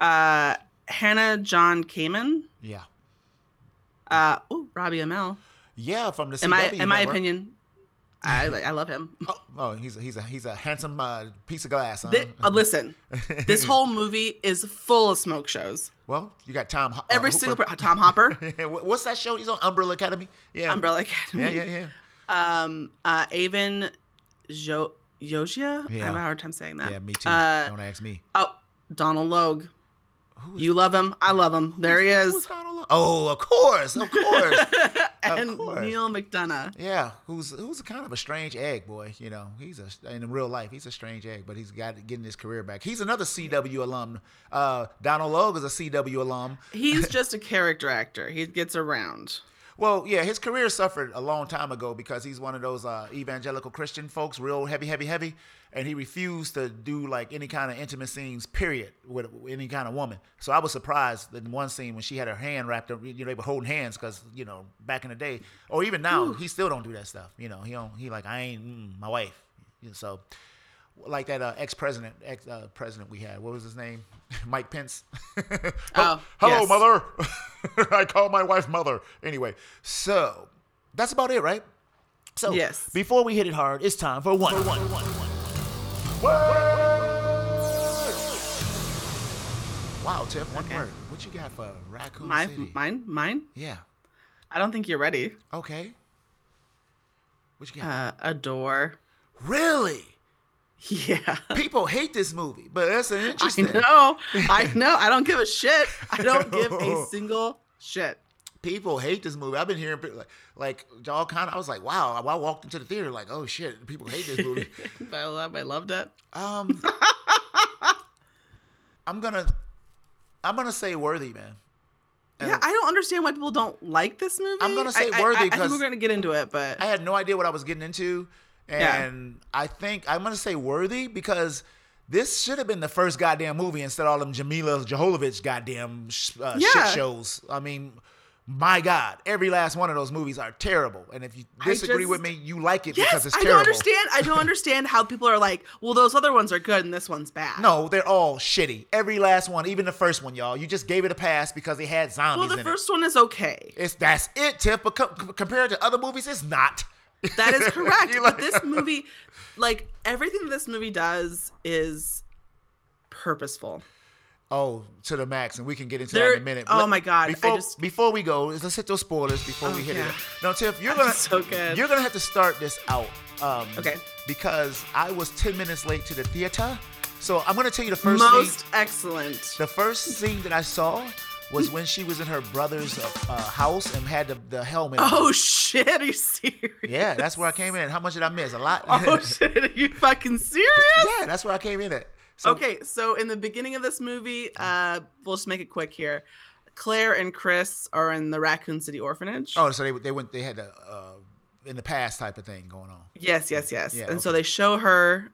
Hannah John Kamen. Yeah. Robbie Amell. Yeah, from the CW. In my opinion, I love him. Oh, he's a handsome piece of glass. Huh? Listen, this whole movie is full of smoke shows. Well, you got Tom. Every single Tom Hopper. What's that show? He's on Umbrella Academy. Yeah. Umbrella Academy. Yeah. Avon Yogia. Yeah. I have a hard time saying that. Yeah, me too. Don't ask me. Oh, Donald Logue. You love him. I love him. There he is. Oh, of course. And Neil McDonough. Yeah, who's kind of a strange egg, boy. He's in real life, he's a strange egg, but he's getting his career back. He's another CW alum. Donald Logue is a CW alum. He's just a character actor. He gets around. Well, yeah, his career suffered a long time ago because he's one of those evangelical Christian folks, real heavy, and he refused to do like any kind of intimate scenes, period, with any kind of woman. So I was surprised in one scene when she had her hand wrapped up, they were holding hands because, back in the day, or even now, he still don't do that stuff. He like, I ain't my wife. So like that ex-president we had, what was his name? Mike Pence. Hello, yes. Mother. I call my wife mother. Anyway, so that's about it, right? So yes. Before we hit it hard, it's time for one. Wow, Tiff, one word. What you got for Raccoon City? Mine? Yeah. I don't think you're ready. Okay. What you got? Adore. Really? Yeah. People hate this movie, but that's an interesting. I know. I don't give a shit. I don't give a single shit. People hate this movie. I've been hearing like y'all kind of. I was like, wow. I walked into the theater like, oh shit, people hate this movie. I loved it. I'm gonna say worthy, man. Yeah, I don't understand why people don't like this movie. I'm gonna say worthy because I think we're gonna get into it, but I had no idea what I was getting into, and I think I'm gonna say worthy because this should have been the first goddamn movie instead of all them Jamila Jovovich goddamn shit shows. I mean. My God, every last one of those movies are terrible. And if you disagree with me, you like it because it's terrible. I don't understand how people are like, well, those other ones are good and this one's bad. No, they're all shitty. Every last one, even the first one, y'all. You just gave it a pass because it had zombies in it. Well, the first one is okay. That's it, Tiff. But compared to other movies, it's not. That is correct. But this movie, like everything this movie does is purposeful. Oh, to the max, and we can get into that in a minute. Oh my God! Before we go, let's hit those spoilers before we hit it. Now, Tiff, you're gonna have to start this out. Okay. Because I was 10 minutes late to the theater, so I'm gonna tell you the first excellent. The first scene that I saw was when she was in her brother's house and had the helmet. Oh shit! Are you serious? Yeah, that's where I came in. How much did I miss? A lot. Oh shit! Are you fucking serious? Yeah, that's where I came in at. So in the beginning of this movie, we'll just make it quick here. Claire and Chris are in the Raccoon City orphanage. Oh, so they had a in the past type of thing going on. Yes. Yeah, and so okay. they show her.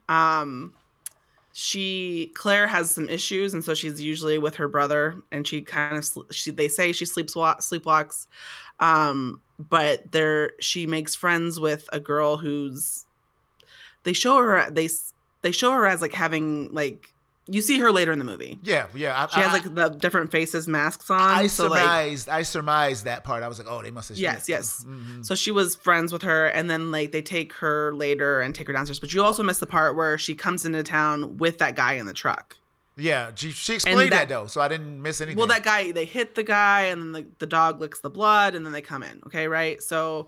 Claire has some issues, and so she's usually with her brother, and she kind of they say she sleepwalks, but she makes friends with a girl who's. They show her as like having like you see her later in the movie. Yeah. She has like the different faces, masks on. I surmised that part. I was like, oh, they must have. Yes. Mm-hmm. So she was friends with her, and then like they take her later and take her downstairs. But you also missed the part where she comes into town with that guy in the truck. Yeah, she explained that though, so I didn't miss anything. Well, that guy, they hit the guy, and then the dog licks the blood, and then they come in. Okay, right? So,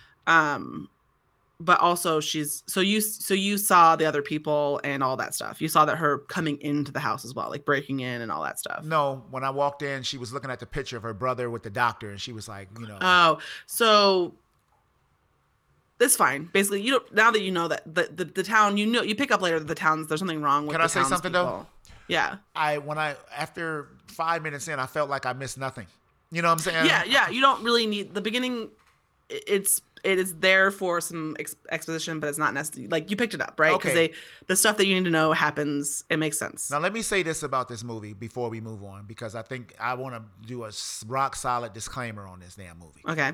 but also so you saw the other people and all that stuff. You saw that her coming into the house as well, like breaking in and all that stuff. No, when I walked in, she was looking at the picture of her brother with the doctor, and she was like, Oh, so it's fine. Basically, now that you know that the town, you pick up later that the towns, there's something wrong with. Can I say something though? Yeah. After 5 minutes in, I felt like I missed nothing. You know what I'm saying? Yeah. You don't really need the beginning. It is there for some exposition, but it's not necessary. Like you picked it up, right? Okay. Because the stuff that you need to know happens. It makes sense. Now let me say this about this movie before we move on, because I think I want to do a rock solid disclaimer on this damn movie. Okay.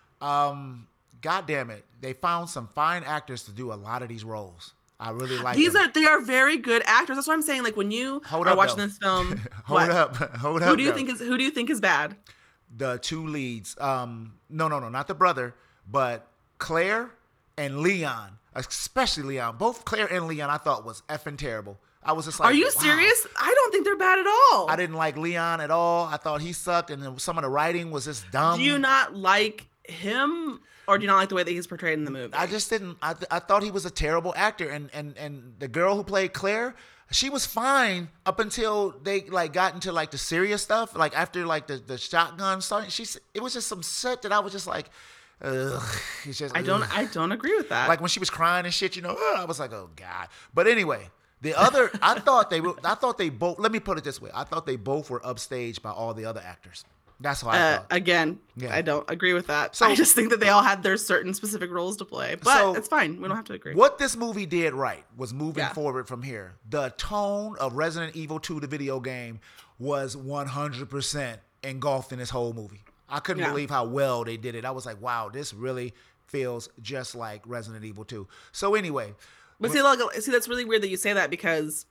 God damn it, they found some fine actors to do a lot of these roles. I really like they are very good actors. That's what I'm saying. Like when you are watching this film, hold up. Who do you think is bad? The two leads. No, not the brother, but Claire and Leon, especially Leon. Both Claire and Leon I thought was effing terrible. I was just like, are you serious? I don't think they're bad at all. I didn't like Leon at all. I thought he sucked, and some of the writing was just dumb. Do you not like him? Or do you not like the way that he's portrayed in the movie? I just didn't. I thought he was a terrible actor, and the girl who played Claire, she was fine up until they like got into like the serious stuff. Like after like the shotgun starting, it was just some shit that I was just like, ugh. It's just I don't agree with that. Like when she was crying and shit, I was like, oh God. But anyway, the other, I thought they both. Let me put it this way: I thought they both were upstaged by all the other actors. That's what I thought. Again, yeah. I don't agree with that. So, I just think that they all had their certain specific roles to play. But it's fine. We don't have to agree. What this movie did right was moving forward from here. The tone of Resident Evil 2, the video game, was 100% engulfed in this whole movie. I couldn't believe how well they did it. I was like, wow, this really feels just like Resident Evil 2. So anyway. But see, that's really weird that you say that because...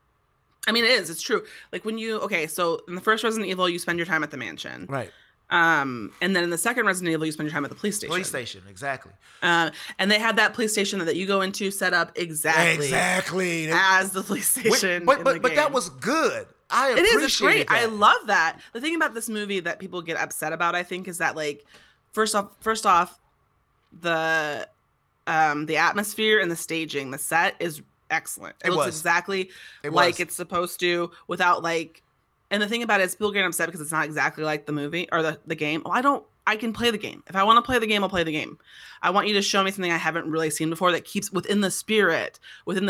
I mean, it's true. Like when so in the first Resident Evil, you spend your time at the mansion. Right. And then in the second Resident Evil, you spend your time at the police station. Police station, exactly. And they had that police station that you go into set up exactly as the police station. But that was good. It's great. That. I love that. The thing about this movie that people get upset about, I think, is that like first off, the atmosphere and the staging, the set is excellent. It looks exactly like it's supposed to without like, and the thing about it is people get upset because it's not exactly like the movie or the game. I can play the game. If I want to play the game, I'll play the game. I want you to show me something I haven't really seen before that keeps within the spirit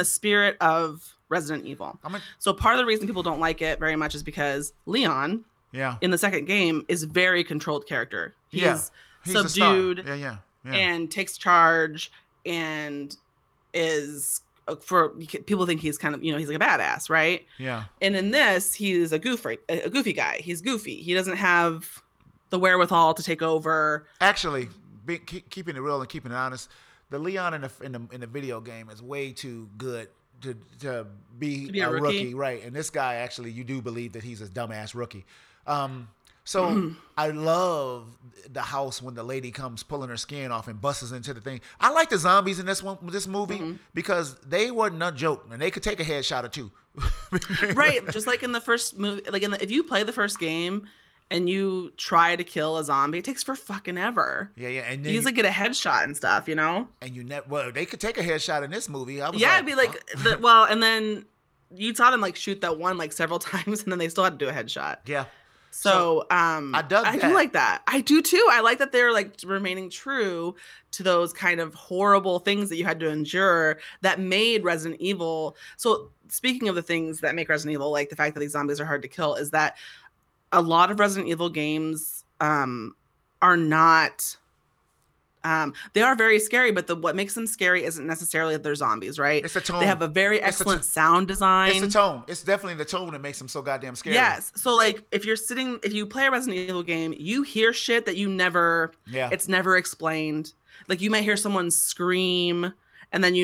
of Resident Evil. So part of the reason people don't like it very much is because Leon in the second game is a very controlled character. He's subdued and takes charge and is people think he's kind of, he's like a badass, right? Yeah. And in this, he's a goofy guy. He's goofy. He doesn't have the wherewithal to take over. Actually, keeping it real and keeping it honest, the Leon in the video game is way too good to be a rookie, right? And this guy, actually, you do believe that he's a dumbass rookie. So I love the house when the lady comes pulling her skin off and busts into the thing. I like the zombies in this movie because they were not joke and they could take a headshot or two. Right, just like in the first movie, like if you play the first game and you try to kill a zombie, it takes for fucking ever. Yeah, and then you usually get a headshot and stuff, you know. And they could take a headshot in this movie. I was it'd be like and then you saw them like shoot that one like several times, and then they still had to do a headshot. Yeah. So I dug that. I do like that. I do too. I like that they're like remaining true to those kind of horrible things that you had to endure that made Resident Evil. So speaking of the things that make Resident Evil, like the fact that these zombies are hard to kill, is that a lot of Resident Evil games are not. They are very scary, but what makes them scary isn't necessarily that they're zombies, right? It's the tone. They have a very excellent sound design. It's the tone. It's definitely the tone that makes them so goddamn scary. Yes. So like if you play a Resident Evil game, you hear shit that it's never explained. Like you might hear someone scream and then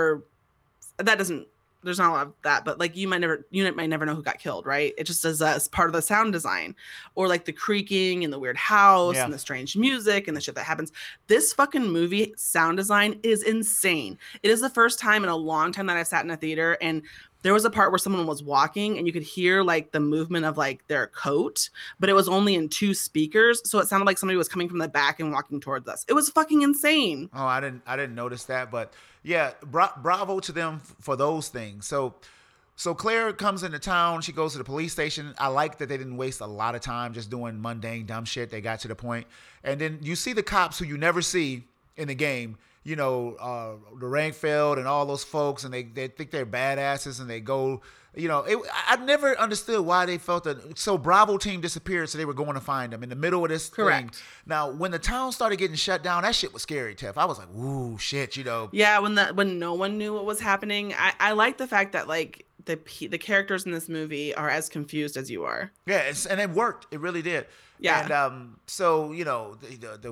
there's not a lot of that, but like you might never know who got killed, right? It just is as part of the sound design, or like the creaking and the weird house and the strange music and the shit that happens. This fucking movie sound design is insane. It is the first time in a long time that I've sat in a theater and there was a part where someone was walking and you could hear like the movement of like their coat, but it was only in 2 speakers. So it sounded like somebody was coming from the back and walking towards us. It was fucking insane. Oh, I didn't notice that, but yeah, bravo to them for those things. So Claire comes into town. She goes to the police station. I like that they didn't waste a lot of time just doing mundane, dumb shit. They got to the point. And then you see the cops who you never see in the game. You know, the Rankfeld and all those folks, and they think they're badasses, and they go, you know, I never understood why they felt that. So Bravo team disappeared, so they were going to find them in the middle of this thing. Now, when the town started getting shut down, that shit was scary, Tef. I was like, ooh, shit, you know. Yeah, when no one knew what was happening, I like the fact that like the characters in this movie are as confused as you are. Yeah, and it worked. It really did. Yeah. And so you know,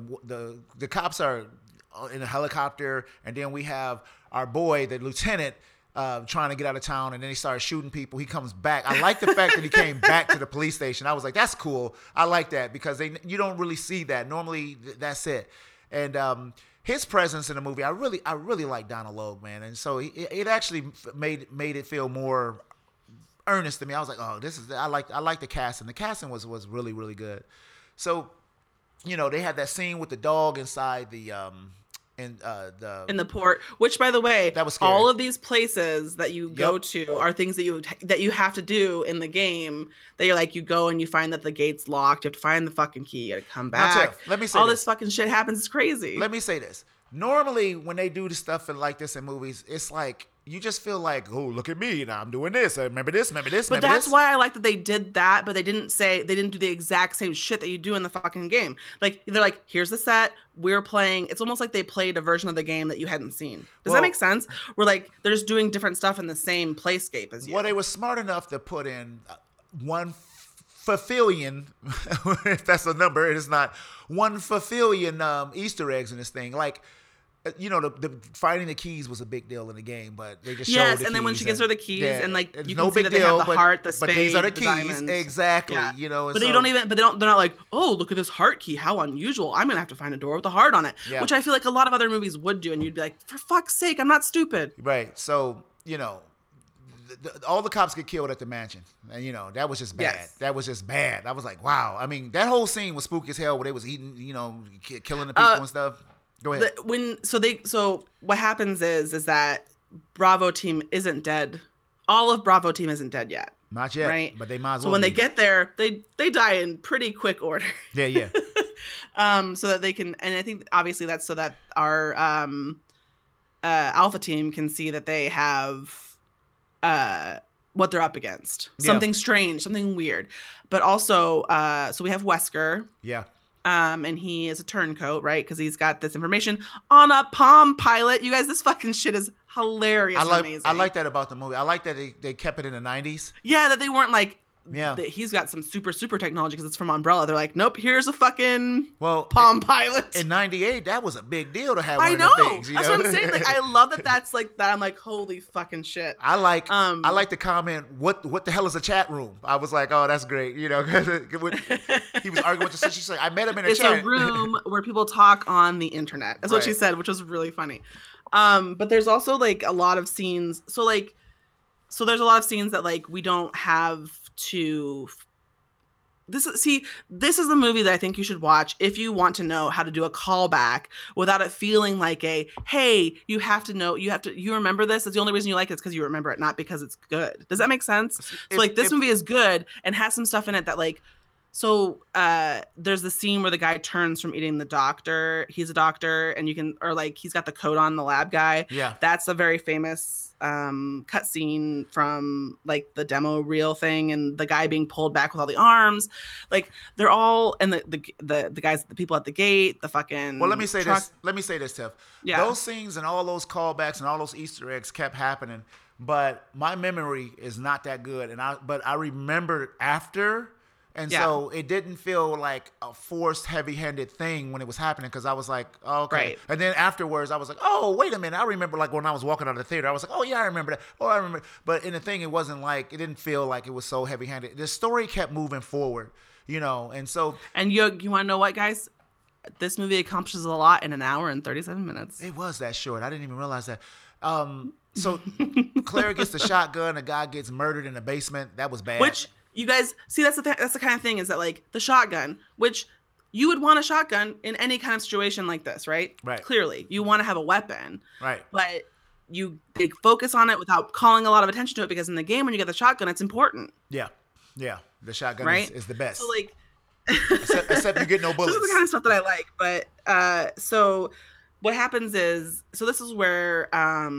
the cops are in a helicopter, and then we have our boy, the lieutenant, trying to get out of town, and then he started shooting people. He comes back. I like the fact that he came back to the police station. I was like, that's cool. I like that because you don't really see that. Normally, that's it. And his presence in the movie, I really like Donald Logue, man. And so it actually made it feel more earnest to me. I was like, oh, I like the casting. The casting was really, really good. So, you know, they had that scene with the dog inside the in the port, which, by the way, that was scary. All of these places that you go to are things that you have to do in the game. That you're like, you go and you find that the gate's locked. You have to find the fucking key. You gotta come back. Let me say all this fucking shit happens. It's crazy. Let me say this. Normally, when they do the stuff like this in movies, it's like you just feel like, oh, look at me, now I'm doing this. Remember this. But that's why I like that they did that, but they didn't do the exact same shit that you do in the fucking game. Like they're like, here's the set, we're playing. It's almost like they played a version of the game that you hadn't seen. Does that make sense? We're like, they're just doing different stuff in the same playscape as you. Well, they were smart enough to put in one fulfillion, if that's a number, it is not, 1 fulfillion Easter eggs in this thing. Like, you know, the finding the keys was a big deal in the game, but they just showed the keys. Yes, and then when she gives her the keys, and like you can see that they have the heart, the spade, but these are the keys, diamonds. exactly. Yeah. You know, but they're not like, oh, look at this heart key, how unusual. I'm gonna have to find a door with a heart on it, which I feel like a lot of other movies would do, and you'd be like, for fuck's sake, I'm not stupid. Right. So you know, all the cops get killed at the mansion, and you know that was just bad. Yes. That was just bad. I was like, wow. I mean, that whole scene was spooky as hell, where they was eating, you know, killing the people and stuff. Go ahead. So what happens is that Bravo team isn't dead. All of Bravo team isn't dead yet. Not yet, right? But they might as well. So when they get there, they die in pretty quick order. Yeah. So that they can, and I think obviously that's so that our Alpha team can see that they have what they're up against. Something strange, something weird. But also, so we have Wesker. Yeah. And he is a turncoat, right? Because he's got this information on a Palm Pilot. You guys, this fucking shit is hilarious. Amazing. I like that about the movie. I like that they kept it in the 90s. Yeah, that they weren't like he's got some super technology because it's from Umbrella. They're like, nope, here's a fucking Palm Pilot. In '98, that was a big deal to have. I know. Things, that's what I'm saying. Like, I love that. That's like that. I'm like, holy fucking shit. I like the comment. What the hell is a chat room? I was like, oh, that's great. You know, he was arguing with the sister. She said, I met him in a chat. It's a room where people talk on the internet. That's what she said, which was really funny. But there's also like a lot of scenes. So there's a lot of scenes that like we don't have to. This is the movie that I think you should watch if you want to know how to do a callback without it feeling like hey, you remember this. That's the only reason you like it is because you remember it, not because it's good. Does that make sense? So like this movie is good and has some stuff in it that like. So there's the scene where the guy turns from eating the doctor. He's a doctor, and he's got the coat on, the lab guy. Yeah, that's a very famous cut scene from like the demo reel thing, and the guy being pulled back with all the arms. Like they're all, and the guys, the people at the gate, the fucking. Well, let me say this, Tiff. Yeah. Those scenes and all those callbacks and all those Easter eggs kept happening, but my memory is not that good, but I remember after. And so it didn't feel like a forced, heavy-handed thing when it was happening because I was like, oh, okay. Right. And then afterwards, I was like, oh, wait a minute. I remember like when I was walking out of the theater, I was like, oh, yeah, I remember that. Oh, I remember. But in the thing, it wasn't like, it didn't feel like it was so heavy-handed. The story kept moving forward, you know, and so. And you want to know what, guys? This movie accomplishes a lot in an hour and 37 minutes. It was that short. I didn't even realize that. So Claire gets the shotgun. The guy gets murdered in the basement. That was bad. Which... You guys see, that's the kind of thing is that like the shotgun, which you would want a shotgun in any kind of situation like this, right? Right. Clearly, you want to have a weapon, right? But they focus on it without calling a lot of attention to it because in the game when you get the shotgun, it's important. Yeah, the shotgun is the best. So like, except you get no bullets. This is the kind of stuff that I like. But so what happens is, so this is where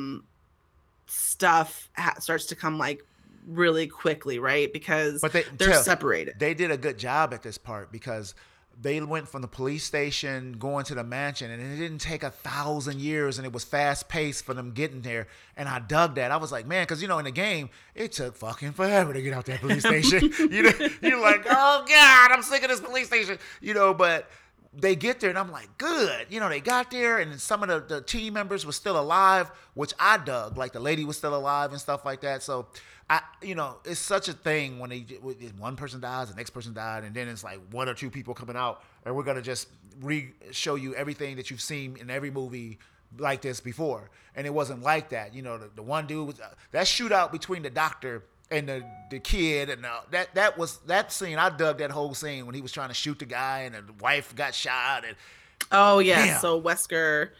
stuff starts to come like. Really quickly, right? Because they're separated. They did a good job at this part because they went from the police station going to the mansion, and it didn't take 1,000 years, and it was fast paced for them getting there. And I dug that. I was like, man, because in the game it took fucking forever to get out that police station. You're like, oh god, I'm sick of this police station. But they get there, and I'm like, good. They got there, and some of the team members were still alive, which I dug. Like the lady was still alive and stuff like that. So. It's such a thing when one person dies, the next person died, and then it's like one or two people coming out, and we're gonna just show you everything that you've seen in every movie like this before, and it wasn't like that. The one dude was that shootout between the doctor and the kid, and that scene. I dug that whole scene when he was trying to shoot the guy, and the wife got shot. And oh yeah, damn. So Wesker.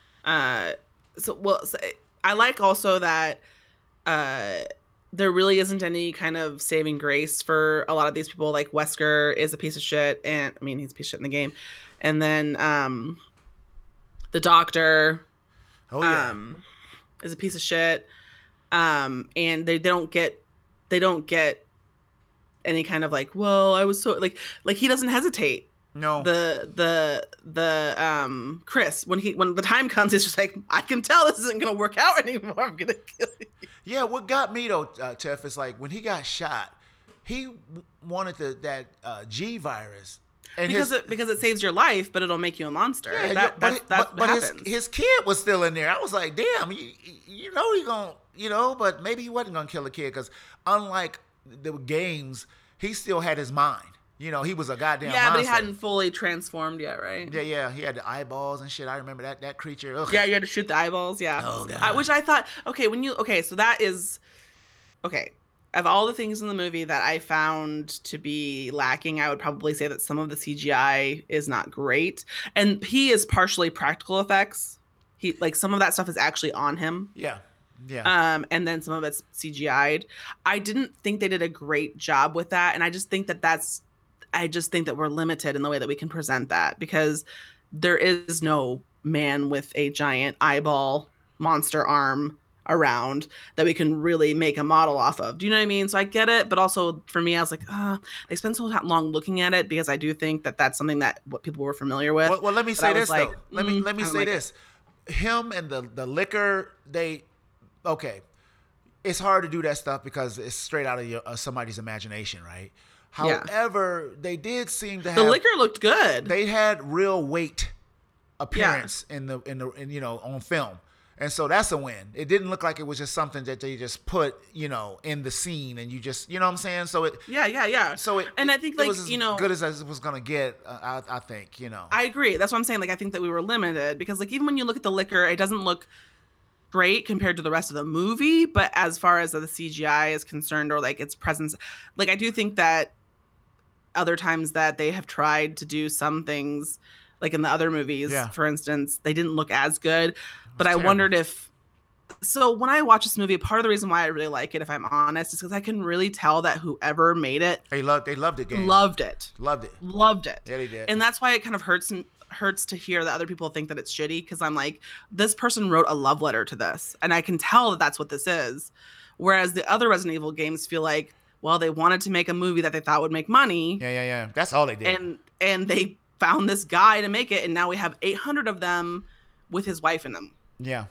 So I like also that. There really isn't any kind of saving grace for a lot of these people. Like Wesker is a piece of shit, and I mean he's a piece of shit in the game. And then the doctor, is a piece of shit. And they don't get any kind of like, well, I was so like he doesn't hesitate. No. The Chris, when the time comes, he's just like, I can tell this isn't gonna work out anymore. I'm gonna kill you. Yeah, what got me though, Tiff, is like when he got shot, he wanted that G virus. And because it saves your life, but it'll make you a monster. Yeah, but his kid was still in there. I was like, damn, he gonna, but maybe he wasn't gonna kill a kid because unlike the games, he still had his mind. He was a goddamn monster. But he hadn't fully transformed yet, right? Yeah. He had the eyeballs and shit. I remember that creature. Ugh. Yeah, you had to shoot the eyeballs. Yeah. Oh god. Which I thought, so that is, of all the things in the movie that I found to be lacking, I would probably say that some of the CGI is not great, and he is partially practical effects. He some of that stuff is actually on him. Yeah. Yeah. And then some of it's CGI'd. I didn't think they did a great job with that, and I just think that we're limited in the way that we can present that because there is no man with a giant eyeball monster arm around that we can really make a model off of. Do you know what I mean? So I get it, but also for me, I was like, they spent so long looking at it because I do think that that's something that what people were familiar with. Well, let me say this though. Let me say this. Him and the liquor, it's hard to do that stuff because it's straight out of somebody's imagination, right? However, they did seem to have the liquor looked good. They had real weight appearance in on film. And so that's a win. It didn't look like it was just something that they just put, in the scene and you just, you know what I'm saying? So it So and I think it was as good as it was going to get, I think, I agree. That's what I'm saying. Like, I think that we were limited because like even when you look at the liquor, it doesn't look great compared to the rest of the movie, but as far as the CGI is concerned or like its presence, like I do think that other times that they have tried to do some things like in the other movies, for instance, they didn't look as good. But I wondered so when I watch this movie, part of the reason why I really like it, if I'm honest, is because I can really tell that whoever made it, they loved it. Loved it. Yeah, they did. And that's why it kind of hurts to hear that other people think that it's shitty, because I'm like, this person wrote a love letter to this, and I can tell that that's what this is. Whereas the other Resident Evil games feel like, well, they wanted to make a movie that they thought would make money. Yeah. That's all they did. And they found this guy to make it, and now we have 800 of them with his wife in them. Yeah.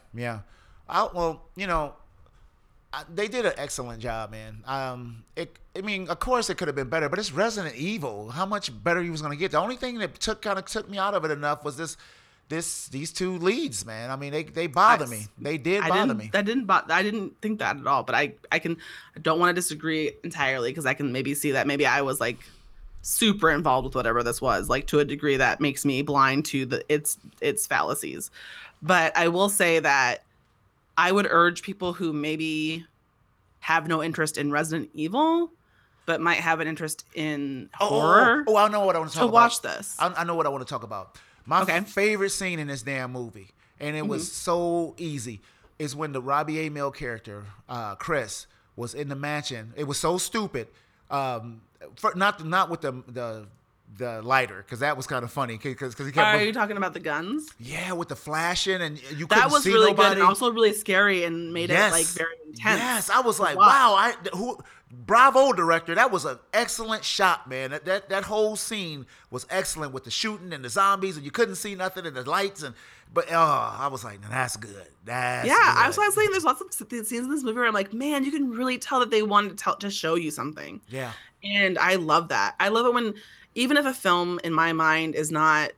They did an excellent job, man. Of course it could have been better, but it's Resident Evil. How much better he was going to get? The only thing that took me out of it enough was these two leads, man. I mean, they bother me. They did bother me. I didn't think that at all, but I don't want to disagree entirely, because I can maybe see that maybe I was like super involved with whatever this was, like to a degree that makes me blind to its fallacies. But I will say that I would urge people who maybe have no interest in Resident Evil, but might have an interest in horror. I know what I want to talk about. To watch this. I know what I want to talk about. My favorite scene in this damn movie, and it was so easy, is when the Robbie Amell character, Chris, was in the mansion. It was so stupid. Not with the lighter, because that was kind of funny. Because he kept. Are you talking about the guns? Yeah, with the flashing, and you couldn't see nobody. That was really good, and also really scary, and made it like very intense. Yes, I was like, wow, bravo, director. That was an excellent shot, man. That whole scene was excellent with the shooting and the zombies, and you couldn't see nothing, and the lights, but I was like, that's good. That's good. I was saying there's lots of scenes in this movie where I'm like, man, you can really tell that they wanted to show you something. Yeah. And I love that. I love it when, even if a film in my mind is not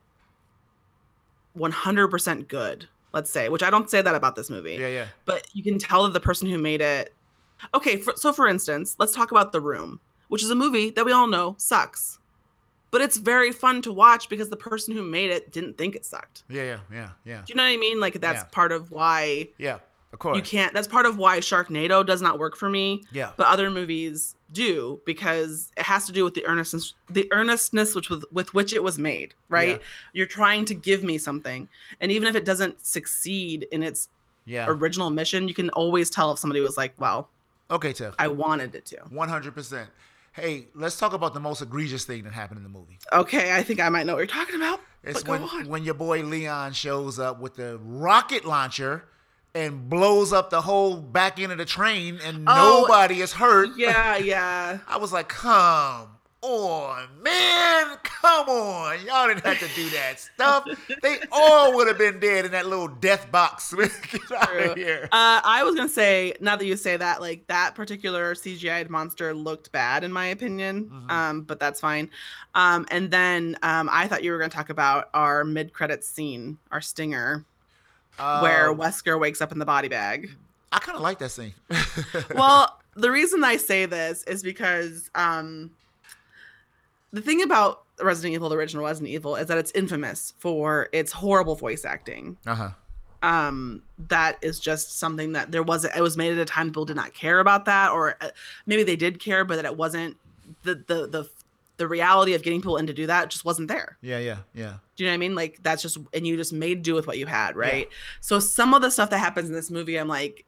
100% good, let's say, which I don't say that about this movie. Yeah. But you can tell that the person who made it. Okay, for instance, let's talk about The Room, which is a movie that we all know sucks. But it's very fun to watch because the person who made it didn't think it sucked. Yeah. Do you know what I mean? Like, that's part of why. Yeah, of course. You can't. That's part of why Sharknado does not work for me. Yeah. But other movies do, because it has to do with the earnestness with which it was made. Right. Yeah. You're trying to give me something, and even if it doesn't succeed in its original mission, you can always tell if somebody was like, "Well, okay, Tiff, I wanted it to." 100%. Hey, let's talk about the most egregious thing that happened in the movie. Okay, I think I might know what you're talking about. It's when your boy Leon shows up with the rocket launcher and blows up the whole back end of the train, and nobody is hurt. Yeah. I was like, come on, man. Come on. Y'all didn't have to do that stuff. They all would have been dead in that little death box. Get out of here. I was going to say, now that you say that, like, that particular CGI monster looked bad, in my opinion. Mm-hmm. But that's fine. And then I thought you were going to talk about our mid-credits scene, our stinger, where Wesker wakes up in the body bag. I kind of like that scene. Well, the reason I say this is because the thing about Resident Evil, the original Resident Evil, is that it's infamous for its horrible voice acting. That is just something that it was made at a time people did not care about that, or maybe they did care, but that it wasn't the reality of getting people in to do that just wasn't there. Yeah. Do you know what I mean? Like, that's just, and you just made do with what you had, right? Yeah. So some of the stuff that happens in this movie, I'm like,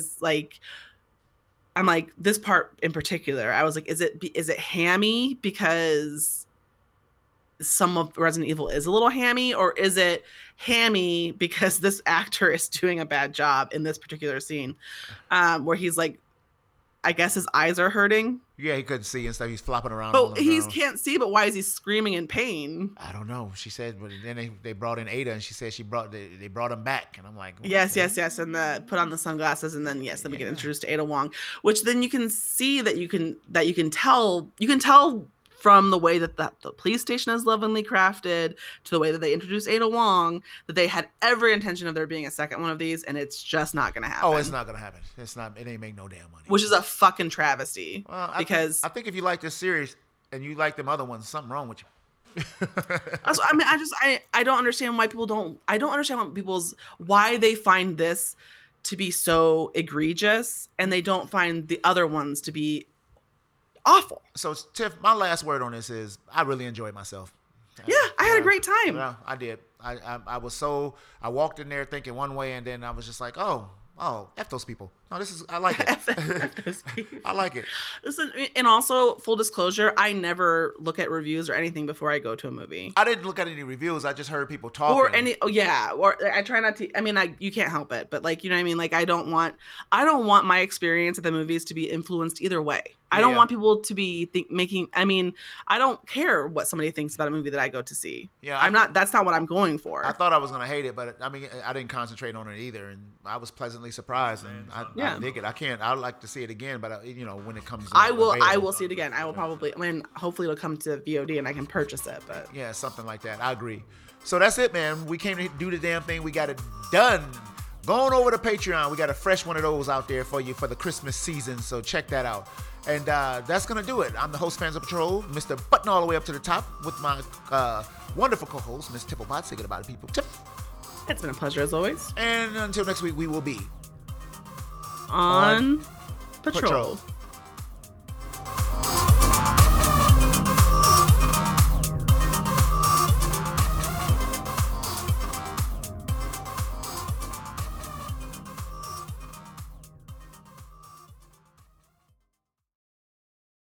this part in particular, I was like, is it hammy because some of Resident Evil is a little hammy, or is it hammy because this actor is doing a bad job in this particular scene, where he's like I guess his eyes are hurting. Yeah, he couldn't see and stuff. He's flopping around. But he can't see. But why is he screaming in pain? I don't know. She said, but then they brought in Ada, and she said they brought him back, and I'm like, yes, and put on the sunglasses, and then we get introduced to Ada Wong, which then you can see that you can tell from the way that the police station is lovingly crafted to the way that they introduced Ada Wong, that they had every intention of there being a second one of these, and it's just not going to happen. Oh, it's not going to happen. It ain't make no damn money. Which is a fucking travesty. Well, I think if you like this series and you like them other ones, something wrong with you. I mean, I don't understand why people don't. I don't understand why they find this to be so egregious, and they don't find the other ones to be awful. So, Tiff, my last word on this is I really enjoyed myself. Yeah, I had a great time. Yeah, I did. I walked in there thinking one way, and then I was just like, oh, F those people. No, I like it. F those people. I like it. Listen, and also, full disclosure, I never look at reviews or anything before I go to a movie. I didn't look at any reviews. I just heard people talking. Or I try not to. I mean, you can't help it, but like, you know what I mean? Like, I don't want my experience at the movies to be influenced either way. I don't want people to be I don't care what somebody thinks about a movie that I go to see. Yeah. That's not what I'm going for. I thought I was going to hate it, but I mean, I didn't concentrate on it either. And I was pleasantly surprised, and I dig it. I'd like to see it again, but when it comes, I will see it again. I will probably, hopefully it'll come to VOD and I can purchase it, but yeah, something like that. I agree. So that's it, man. We came to do the damn thing. We got it done. Going over to Patreon. We got a fresh one of those out there for you for the Christmas season. So check that out. And that's going to do it. I'm the host, Fans of Patrol, Mr. Button all the way up to the top with my wonderful co-host, Ms. Tipplebot. Say goodbye to people. Tip. It's been a pleasure as always. And until next week, we will be on Patrol.